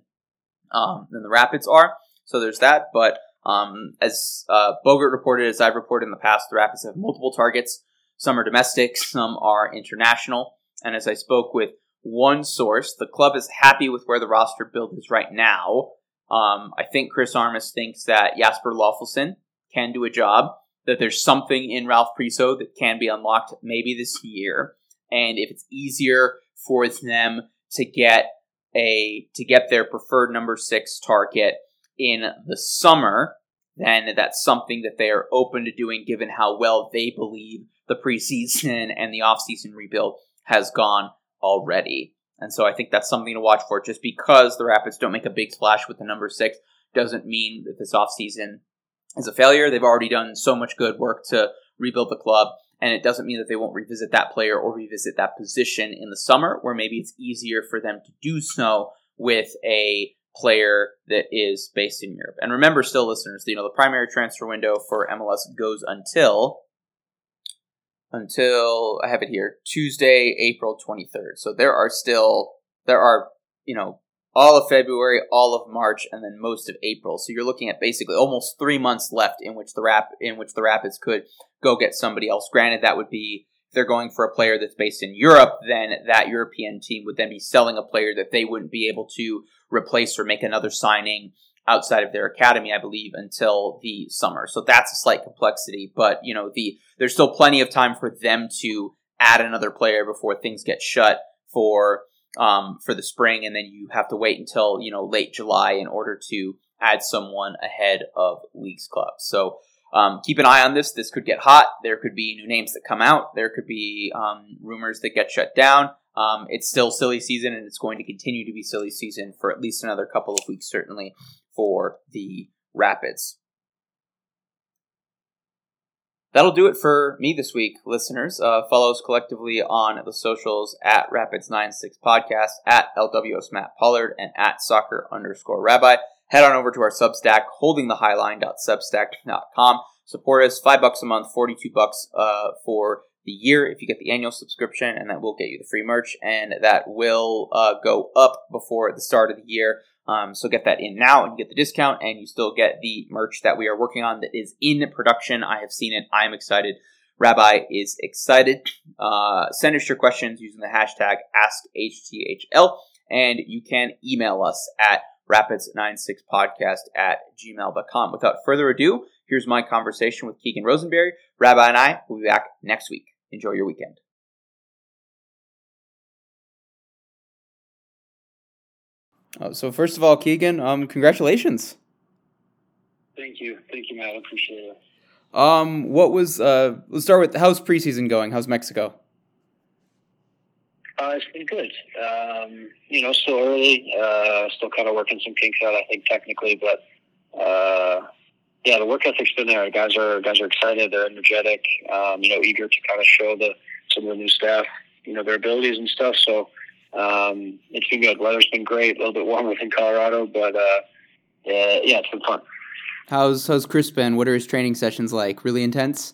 um, than the Rapids are. So there's that. But um, as uh, Bogert reported, as I've reported in the past, the Rapids have multiple targets. Some are domestic, some are international. And as I spoke with one source, the club is happy with where the roster build is right now. Um, I think Chris Armas thinks that Jasper Loffelson can do a job, that there's something in Ralph Priso that can be unlocked maybe this year. And if it's easier for them to get a to get their preferred number six target in the summer, then that's something that they are open to doing given how well they believe the preseason and the offseason rebuild has gone already. And so I think that's something to watch for. Just because the Rapids don't make a big splash with the number six doesn't mean that this offseason is a failure. They've already done so much good work to rebuild the club, and it doesn't mean that they won't revisit that player or revisit that position in the summer, where maybe it's easier for them to do so with a player that is based in Europe. And remember still, listeners, you know, the primary transfer window for M L S goes until until I have it here, Tuesday, April twenty-third. So there are still there are, you know, all of February, all of March, and then most of April. So you're looking at basically almost three months left in which the Rap in which the Rapids could go get somebody else. Granted, that would be if they're going for a player that's based in Europe, then that European team would then be selling a player that they wouldn't be able to replace or make another signing outside of their academy, I believe, until the summer. So that's a slight complexity, but you know, the there's still plenty of time for them to add another player before things get shut for um, for the spring, and then you have to wait until you know late July in order to add someone ahead of Leagues Club. So um, keep an eye on this. This could get hot. There could be new names that come out. There could be um, rumors that get shut down. Um, it's still silly season, and it's going to continue to be silly season for at least another couple of weeks, certainly, for the Rapids. That'll do it for me this week, listeners. Uh, follow us collectively on the socials at Rapids ninety-six Podcast, at L W S Matt Pollard, and at soccer underscore rabbi. Head on over to our Substack, holding the highline dot substack dot com. Support us, five bucks a month, forty-two bucks uh, for the year if you get the annual subscription, and that will get you the free merch, and that will uh, go up before the start of the year. Um, so get that in now and you get the discount, and you still get the merch that we are working on that is in production. I have seen it. I am excited. Rabbi is excited. Uh, send us your questions using the hashtag Ask H T H L, and you can email us at rapids ninety-six podcast at gmail dot com. Without further ado, here's my conversation with Keegan Rosenberry. Rabbi and I will be back next week. Enjoy your weekend. Uh, so first of all, Keegan, um, congratulations. Thank you. Thank you, Matt. I appreciate it. Um, what was, uh, let's start with, how's preseason going? How's Mexico? Uh, it's been good. Um, you know, still early, uh, still kind of working some kinks out, I think, technically, but, uh, yeah, the work ethic's been there. Guys are, guys are excited. They're energetic, um, you know, eager to kind of show the, some of the new staff, you know, their abilities and stuff. So, um, it's been good. Weather's been great, a little bit warmer than Colorado, but, uh, yeah, yeah, it's been fun. How's, how's Chris been? What are his training sessions like? Really intense?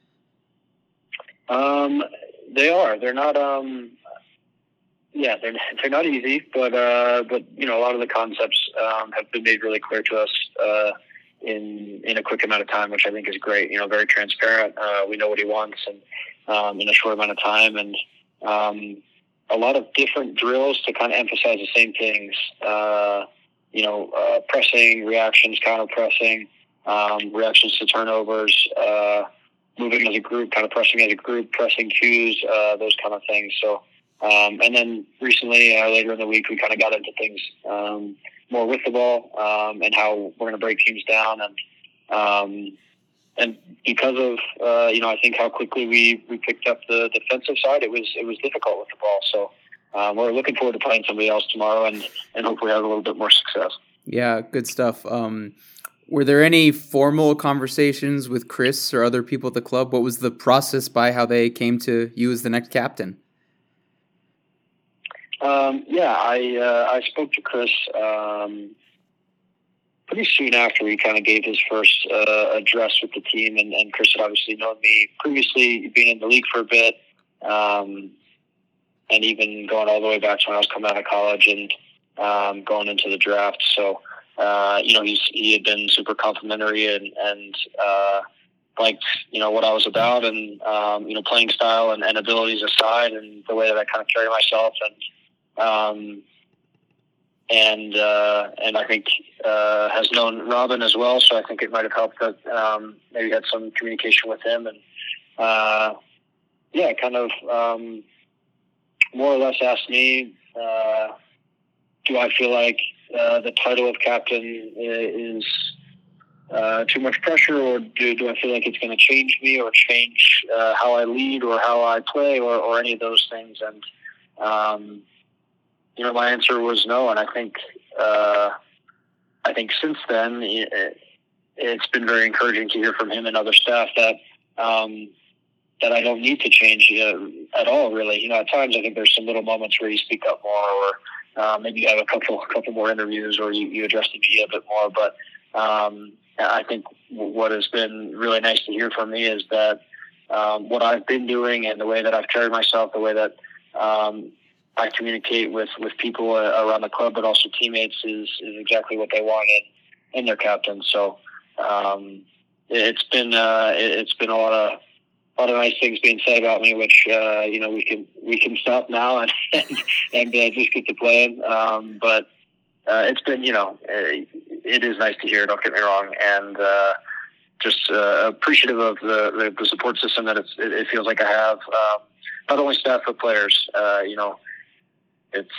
Um, they are. They're not, um, Yeah, they're they're not easy, but uh, but you know, a lot of the concepts um, have been made really clear to us uh, in in a quick amount of time, which I think is great. You know, very transparent. Uh, we know what he wants, and um, in a short amount of time, and um, a lot of different drills to kind of emphasize the same things. Uh, you know, uh, pressing, reactions, counter pressing, um, reactions to turnovers, uh, moving as a group, kind of pressing as a group, pressing cues, uh, those kind of things. So. Um, and then recently, uh, later in the week, we kind of got into things um, more with the ball um, and how we're going to break teams down. And um, and because of, uh, you know, I think how quickly we, we picked up the defensive side, it was it was difficult with the ball. So um, we're looking forward to playing somebody else tomorrow and, and hopefully have a little bit more success. Yeah, good stuff. Um, were there any formal conversations with Chris or other people at the club? What was the process by how they came to you as the next captain? Um, yeah, I uh, I spoke to Chris um, pretty soon after he kind of gave his first uh, address with the team, and, and Chris had obviously known me previously, being in the league for a bit, um, and even going all the way back to when I was coming out of college and um, going into the draft. So, uh, you know, he's he had been super complimentary and and uh, liked, you know, what I was about, and um, you know, playing style and, and abilities aside, and the way that I kind of carry myself, and Um, and, uh, and I think, uh, has known Robin as well. So I think it might've helped that, um, maybe had some communication with him and, uh, yeah, kind of, um, more or less asked me, uh, do I feel like, uh, the title of captain is, uh, too much pressure, or do, do I feel like it's going to change me or change, uh, how I lead or how I play or, or any of those things. And, um, you know, my answer was no, and I think uh, I think since then it, it's been very encouraging to hear from him and other staff that um, that I don't need to change uh, at all. Really, you know, at times I think there's some little moments where you speak up more, or uh, maybe you have a couple a couple more interviews, or you, you address the media a bit more. But um, I think what has been really nice to hear from me is that um, what I've been doing and the way that I've carried myself, the way that um, I communicate with, with people around the club, but also teammates, is, is exactly what they wanted in their captain. So um, it's been uh, it's been a lot of a lot of nice things being said about me, which uh, you know we can we can stop now and and uh, just get to playing. Um, but uh, it's been you know it is nice to hear. Don't get me wrong, and uh, just uh, appreciative of the, the, the support system that it's, it, it feels like I have. Um, not only staff but players. Uh, you know. It's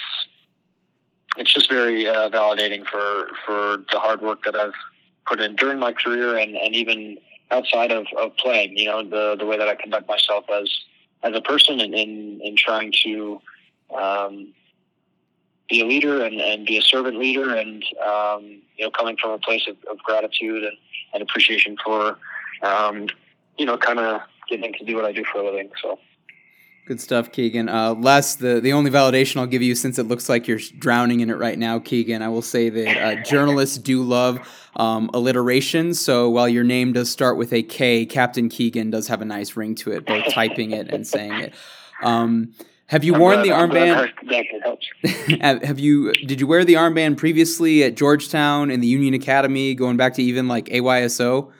it's just very uh, validating for, for the hard work that I've put in during my career and, and even outside of, of playing, you know, the the way that I conduct myself as as a person and in, in trying to um, be a leader and, and be a servant leader and, um, you know, coming from a place of, of gratitude and, and appreciation for, um, you know, kind of getting to do what I do for a living, so. Good stuff, Keegan. Uh, last, the, the only validation I'll give you, since it looks like you're drowning in it right now, Keegan, I will say that uh, journalists do love um, alliteration. So while your name does start with a K, Captain Keegan does have a nice ring to it, both typing it and saying it. Um, have you worn the armband? have, have you? Did you wear the armband previously at Georgetown in the Union Academy, going back to even like A Y S O?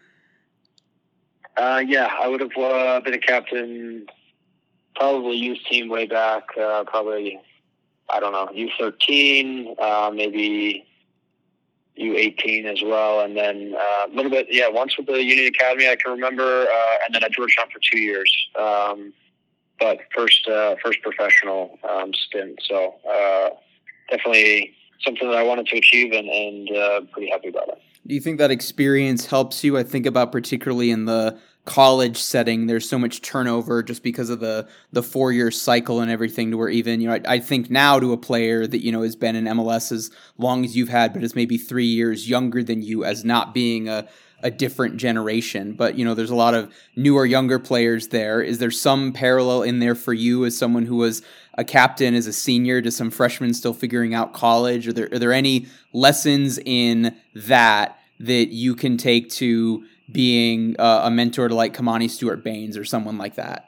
Uh, yeah, I would have uh, been a captain. Probably youth team way back, uh, probably, I don't know, U thirteen, uh, maybe U eighteen as well, and then uh, a little bit, yeah, once with the Union Academy I can remember, uh, and then at Georgetown for two years. Um, but first, uh, first professional um, stint. So uh, definitely something that I wanted to achieve, and, and uh, pretty happy about it. Do you think that experience helps you? I think about particularly in the college setting, there's so much turnover just because of the the four-year cycle and everything, to where even, you know, I, I think now to a player that, you know, has been in M L S as long as you've had, but is maybe three years younger than you, as not being a, a different generation. But, you know, there's a lot of newer, younger players there. Is there some parallel in there for you as someone who was a captain as a senior to some freshmen still figuring out college? Are there, are there any lessons in that that you can take to being uh, a mentor to like Kamani Stewart-Baines or someone like that?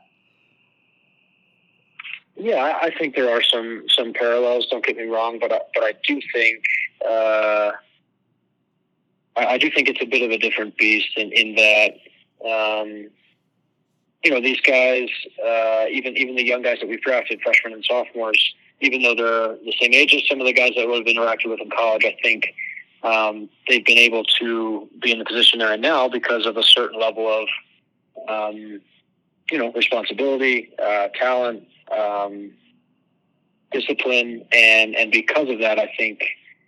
Yeah, I, I think there are some some parallels. Don't get me wrong, but I, but I do think uh, I, I do think it's a bit of a different beast in, in that um, you know, these guys, uh, even even the young guys that we've drafted, freshmen and sophomores, even though they're the same age as some of the guys that would have interacted with in college, I think um, they've been able to be in the position they're in now because of a certain level of um, you know, responsibility, uh, talent, um, discipline, and, and because of that, I think,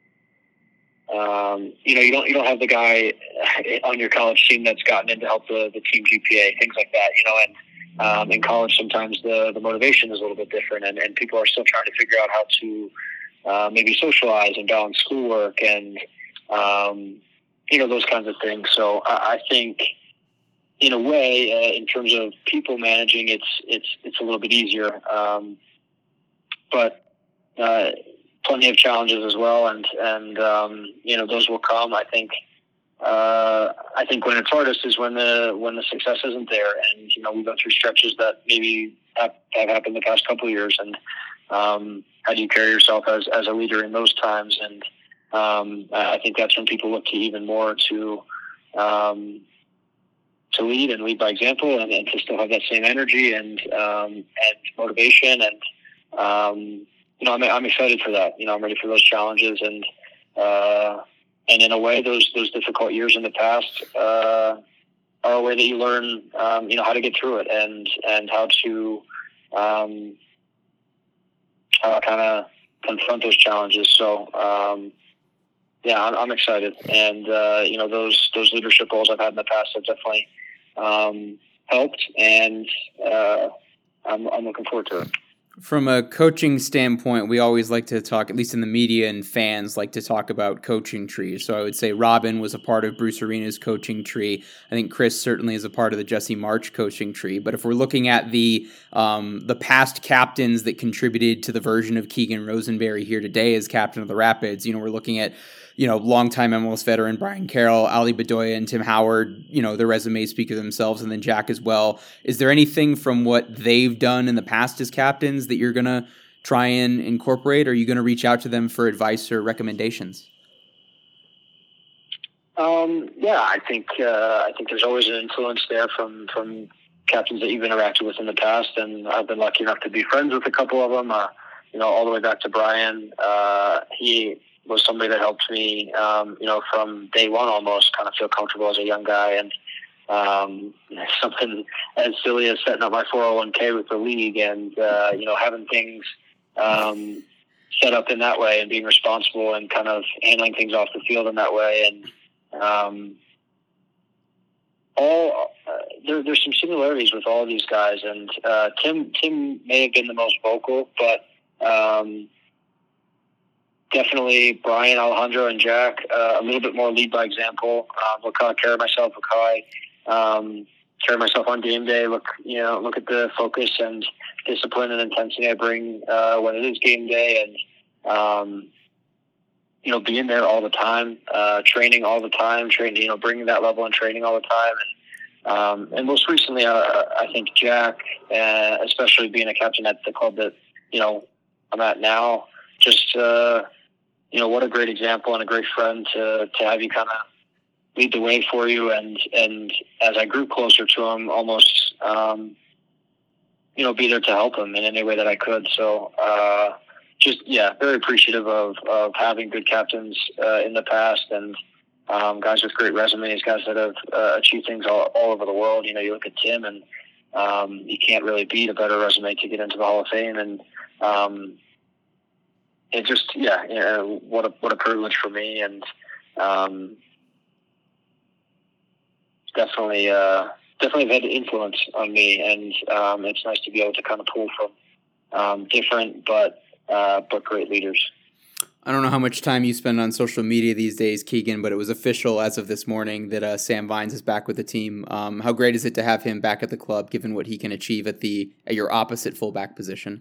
um, you know, you don't, you don't have the guy on your college team that's gotten in to help the, the team G P A, things like that, you know, and, um, in college, sometimes the, the motivation is a little bit different, and, and people are still trying to figure out how to, uh, maybe socialize and balance schoolwork and, um, you know, those kinds of things. So I, I think, in a way, uh, in terms of people managing, it's it's it's a little bit easier, um, but uh, plenty of challenges as well, and and um, you know, those will come. I think uh, I think when it's hardest is when the when the success isn't there, and you know, we go through stretches that maybe have, have happened the past couple of years, and um, how do you carry yourself as as a leader in those times? And um, I think that's when people look to even more to. Um, to lead and lead by example, and, and to still have that same energy and um, and motivation, and um, you know, I'm I'm excited for that. You know, I'm ready for those challenges, and uh, and in a way, those those difficult years in the past uh, are a way that you learn, um, you know, how to get through it, and and how to um, how to kind of confront those challenges. So. Um, Yeah, I'm, I'm excited, and uh, you know, those those leadership roles I've had in the past have definitely um, helped, and uh, I'm I'm looking forward to it. From a coaching standpoint, we always like to talk, at least in the media and fans, like to talk about coaching trees. So I would say Robin was a part of Bruce Arena's coaching tree. I think Chris certainly is a part of the Jesse March coaching tree. But if we're looking at the um, the past captains that contributed to the version of Keegan Rosenberry here today as captain of the Rapids, you know, we're looking at, you know, longtime M L S veteran Brian Carroll, Ali Bedoya, and Tim Howard. You know, their resumes speak for themselves, and then Jack as well. Is there anything from what they've done in the past as captains that you're going to try and incorporate? Or are you going to reach out to them for advice or recommendations? Um, yeah, I think uh, I think there's always an influence there from, from captains that you've interacted with in the past, and I've been lucky enough to be friends with a couple of them. Uh, you know, all the way back to Brian. Uh, he was somebody that helped me, um, you know, from day one almost, kind of feel comfortable as a young guy, and um, something as silly as setting up my four oh one k with the league, and uh, you know, having things um, set up in that way, and being responsible, and kind of handling things off the field in that way, and um, all uh, there, there's some similarities with all of these guys, and uh, Tim Tim may have been the most vocal, but um, definitely Brian, Alejandro, and Jack, uh, a little bit more lead by example. Um, look how I carry myself. Look how I um, carry myself on game day. Look, you know, look at the focus and discipline and intensity I bring uh, when it is game day, and um, you know, being there all the time, uh, training all the time, training, you know, bringing that level and training all the time, and um, and most recently, uh, I think Jack, uh, especially being a captain at the club that, you know, I'm at now, just. Uh, You know, what a great example and a great friend to, to have you kind of lead the way for you. And, and as I grew closer to him, almost, um, you know, be there to help him in any way that I could. So, uh, just, yeah, very appreciative of, of having good captains uh, in the past, and um, guys with great resumes, guys that have uh, achieved things all, all over the world. You know, you look at Tim, and um, you can't really beat a better resume to get into the Hall of Fame. And um, it just, yeah, you know, what a what a privilege for me, and um, definitely, uh, definitely had an influence on me. And um, it's nice to be able to kind of pull from um, different but uh, but great leaders. I don't know how much time you spend on social media these days, Keegan, but it was official as of this morning that uh, Sam Vines is back with the team. Um, how great is it to have him back at the club, given what he can achieve at the at your opposite fullback position?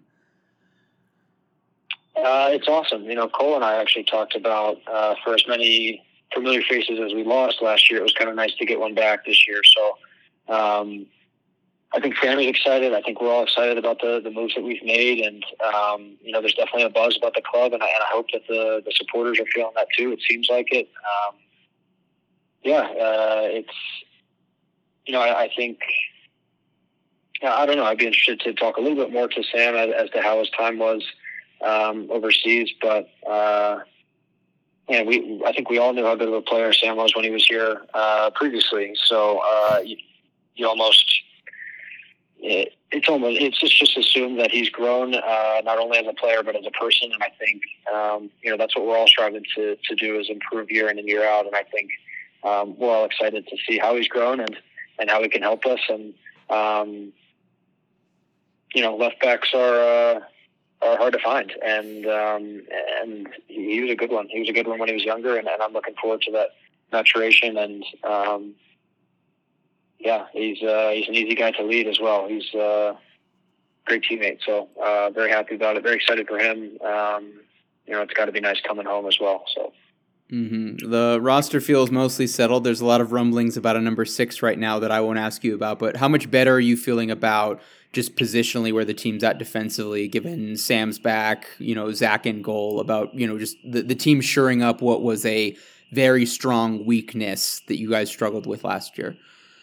Uh, it's awesome. You know, Cole and I actually talked about uh, for as many familiar faces as we lost last year, it was kind of nice to get one back this year. So um, I think Sammy's excited. I think we're all excited about the, the moves that we've made. And, um, you know, there's definitely a buzz about the club, and I, and I hope that the, the supporters are feeling that too. It seems like it. Um, yeah, uh, it's, you know, I, I think, I don't know, I'd be interested to talk a little bit more to Sam as, as to how his time was um, overseas. But, uh, yeah, we, I think we all knew how good of a player Sam was when he was here uh, previously. So uh, you, you almost, It, it's almost it's just, just assumed that he's grown uh, not only as a player but as a person, and I think um, you know that's what we're all striving to to do, is improve year in and year out. And I think um, we're all excited to see how he's grown and, and how he can help us. And um, you know, left backs are uh, are hard to find, and um, and he was a good one. He was a good one when he was younger, and, and I'm looking forward to that maturation. And um, Yeah, he's uh, he's an easy guy to lead as well. He's uh, a great teammate, so uh, very happy about it. Very excited for him. Um, you know, it's got to be nice coming home as well. So, mm-hmm. The roster feels mostly settled. There's a lot of rumblings about a number six right now that I won't ask you about. But how much better are you feeling about just positionally where the team's at defensively, given Sam's back? You know, Zach in goal. About you know just the the team shoring up what was a very strong weakness that you guys struggled with last year.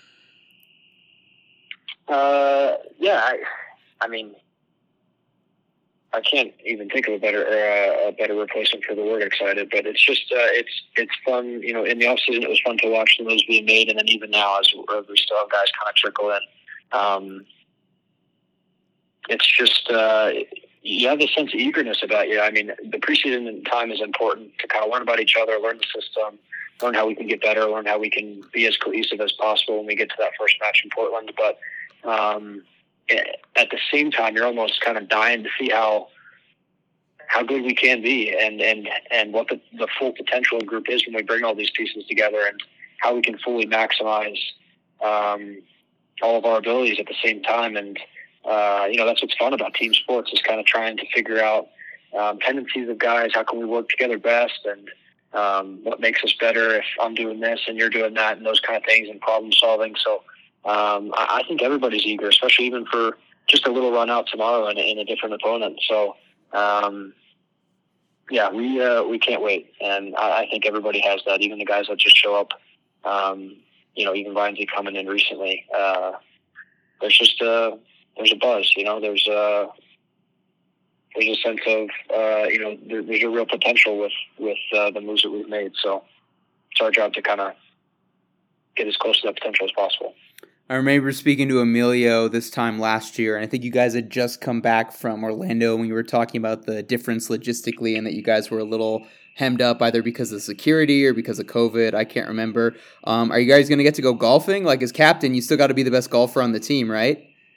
Uh, yeah, I, I mean, I can't even think of a better uh, a better replacement for the word excited. But it's just uh, it's it's fun. You know, in the off season, it was fun to watch the moves being made, and then even now, as we still have guys kind of trickle in, um, it's just uh, you have this sense of eagerness about you. I mean, the preseason time is important to kind of learn about each other, learn the system, learn how we can get better, learn how we can be as cohesive as possible when we get to that first match in Portland. But Um, at the same time, you're almost kind of dying to see how how good we can be, and and, and what the, the full potential of the group is when we bring all these pieces together, and how we can fully maximize um, all of our abilities at the same time. And uh, you know, that's what's fun about team sports, is kind of trying to figure out um, tendencies of guys. How can we work together best, and um, what makes us better if I'm doing this and you're doing that, and those kind of things, and problem solving. So Um, I, I think everybody's eager, especially even for just a little run out tomorrow in, in a different opponent. So, um, yeah, we uh, we can't wait, and I, I think everybody has that. Even the guys that just show up, um, you know, even Vinesy coming in recently. Uh, there's just a there's a buzz, you know. There's a there's a sense of uh, you know there, there's a real potential with with uh, the moves that we've made. So it's our job to kind of get as close to that potential as possible. I remember speaking to Emilio this time last year, and I think you guys had just come back from Orlando when you were talking about the difference logistically, and that you guys were a little hemmed up either because of security or because of COVID. I can't remember. Um, are you guys going to get to go golfing? Like, as captain, you still got to be the best golfer on the team, right?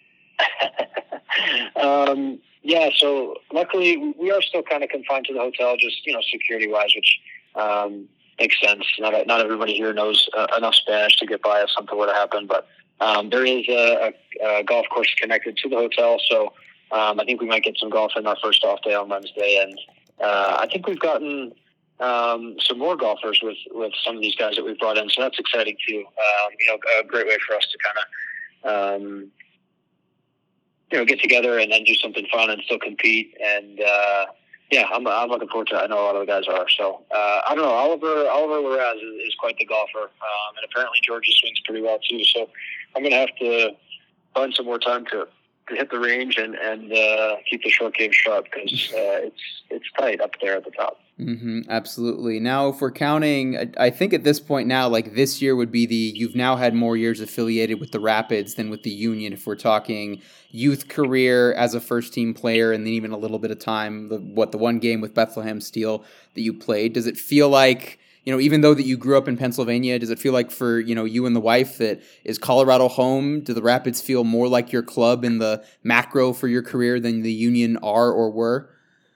um, yeah, so luckily we are still kind of confined to the hotel, just, you know, security-wise, which um, makes sense. Not not everybody here knows uh, enough Spanish to get by if something were to happen, but Um, there is a, a, a golf course connected to the hotel, so um, I think we might get some golf in our first off day on Wednesday, and uh, I think we've gotten um, some more golfers with, with some of these guys that we've brought in, so that's exciting too. Um, you know, a great way for us to kind of um, you know get together and then do something fun and still compete. And uh, yeah, I'm I'm looking forward to it. I know a lot of the guys are. So uh, I don't know. Oliver Oliver Larraz is, is quite the golfer, um, and apparently Georgia swings pretty well too. So I'm going to have to find some more time to to hit the range and and uh, keep the short game sharp because uh, it's it's tight up there at the top. Mm-hmm, absolutely. Now, if we're counting, I think at this point now, like this year would be the, you've now had more years affiliated with the Rapids than with the Union. If we're talking youth career as a first team player, and then even a little bit of time, the, what the one game with Bethlehem Steel that you played, does it feel like, you know, even though that you grew up in Pennsylvania, does it feel like for, you know, you and the wife that is Colorado home? Do the Rapids feel more like your club in the macro for your career than the Union are or were?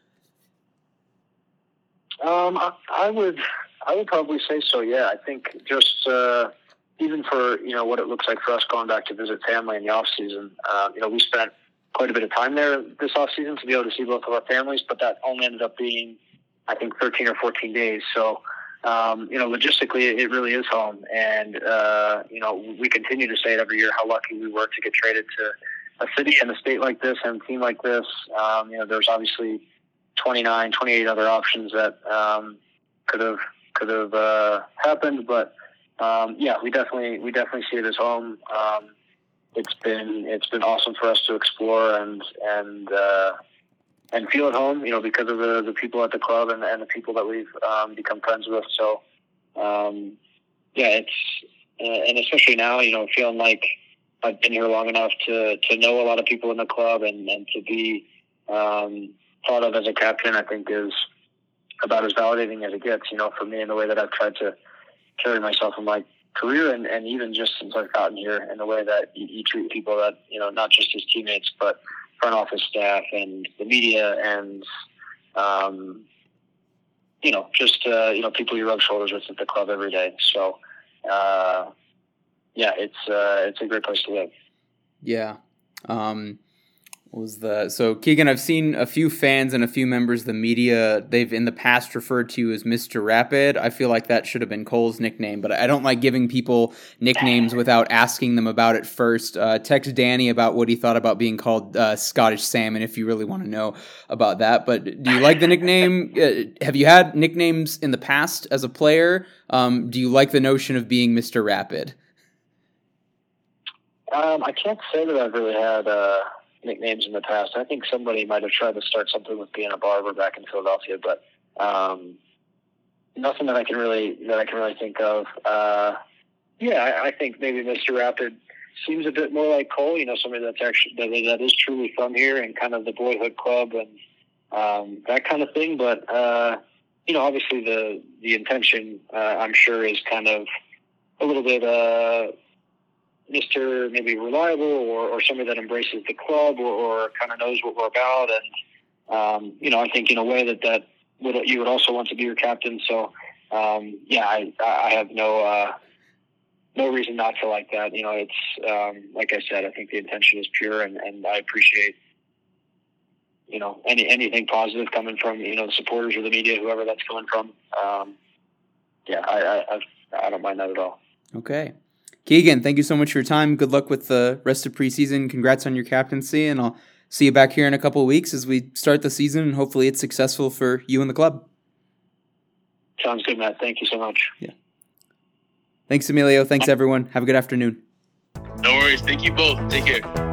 Um, I, I would, I would probably say so. Yeah, I think just uh, even for you know what it looks like for us going back to visit family in the off season. Uh, you know, we spent quite a bit of time there this off season to be able to see both of our families, but that only ended up being, I think, thirteen or fourteen days. So, um, you know, logistically, it really is home, and uh, you know, we continue to say it every year how lucky we were to get traded to a city and a state like this and a team like this. Um, you know, there's obviously twenty-nine, twenty-eight other options that um, could have could have uh, happened, but um, yeah, we definitely we definitely see it as home. Um, it's been it's been awesome for us to explore and and uh, and feel at home, you know, because of the, the people at the club and, and the people that we've um, become friends with. So um, yeah, it's uh, and especially now, you know, feeling like I've been here long enough to to know a lot of people in the club and, and to be um, thought of as a captain, I think is about as validating as it gets, you know, for me in the way that I've tried to carry myself in my career and, and even just since I've gotten here in the way that you, you treat people that, you know, not just as teammates, but front office staff and the media and, um, you know, just, uh, you know, people you rub shoulders with at the club every day. So, uh, yeah, it's, uh, it's a great place to live. Yeah. Um, was the so Keegan, I've seen a few fans and a few members of the media, they've in the past referred to you as Mister Rapid. I feel like that should have been Cole's nickname, but I don't like giving people nicknames without asking them about it first. Uh, text Danny about what he thought about being called uh, Scottish Salmon if you really want to know about that. But do you like the nickname? Uh, have you had nicknames in the past as a player? Um, do you like the notion of being Mister Rapid? Um, I can't say that I've really had uh nicknames in the past. I think somebody might have tried to start something with being a barber back in Philadelphia, but um, nothing that I can really that I can really think of. Uh, yeah, I, I think maybe Mister Rapid seems a bit more like Cole. You know, somebody that's actually that, that is truly from here and kind of the boyhood club and um, that kind of thing. But uh, you know, obviously the the intention, uh, I'm sure, is kind of a little bit. Uh, Mister maybe reliable or, or somebody that embraces the club or, or kind of knows what we're about. And, um, you know, I think in a way that, that would, you would also want to be your captain. So, um, yeah, I, I have no, uh, no reason not to like that. You know, it's, um, like I said, I think the intention is pure and, and I appreciate, you know, any, anything positive coming from, you know, the supporters or the media, whoever that's coming from. Um, yeah, I, I, I, I don't mind that at all. Okay. Keegan, thank you so much for your time. Good luck with the rest of preseason. Congrats on your captaincy, and I'll see you back here in a couple of weeks as we start the season, and hopefully it's successful for you and the club. Sounds good, Matt. Thank you so much. Yeah. Thanks, Emilio. Thanks, everyone. Have a good afternoon. No worries. Thank you both. Take care.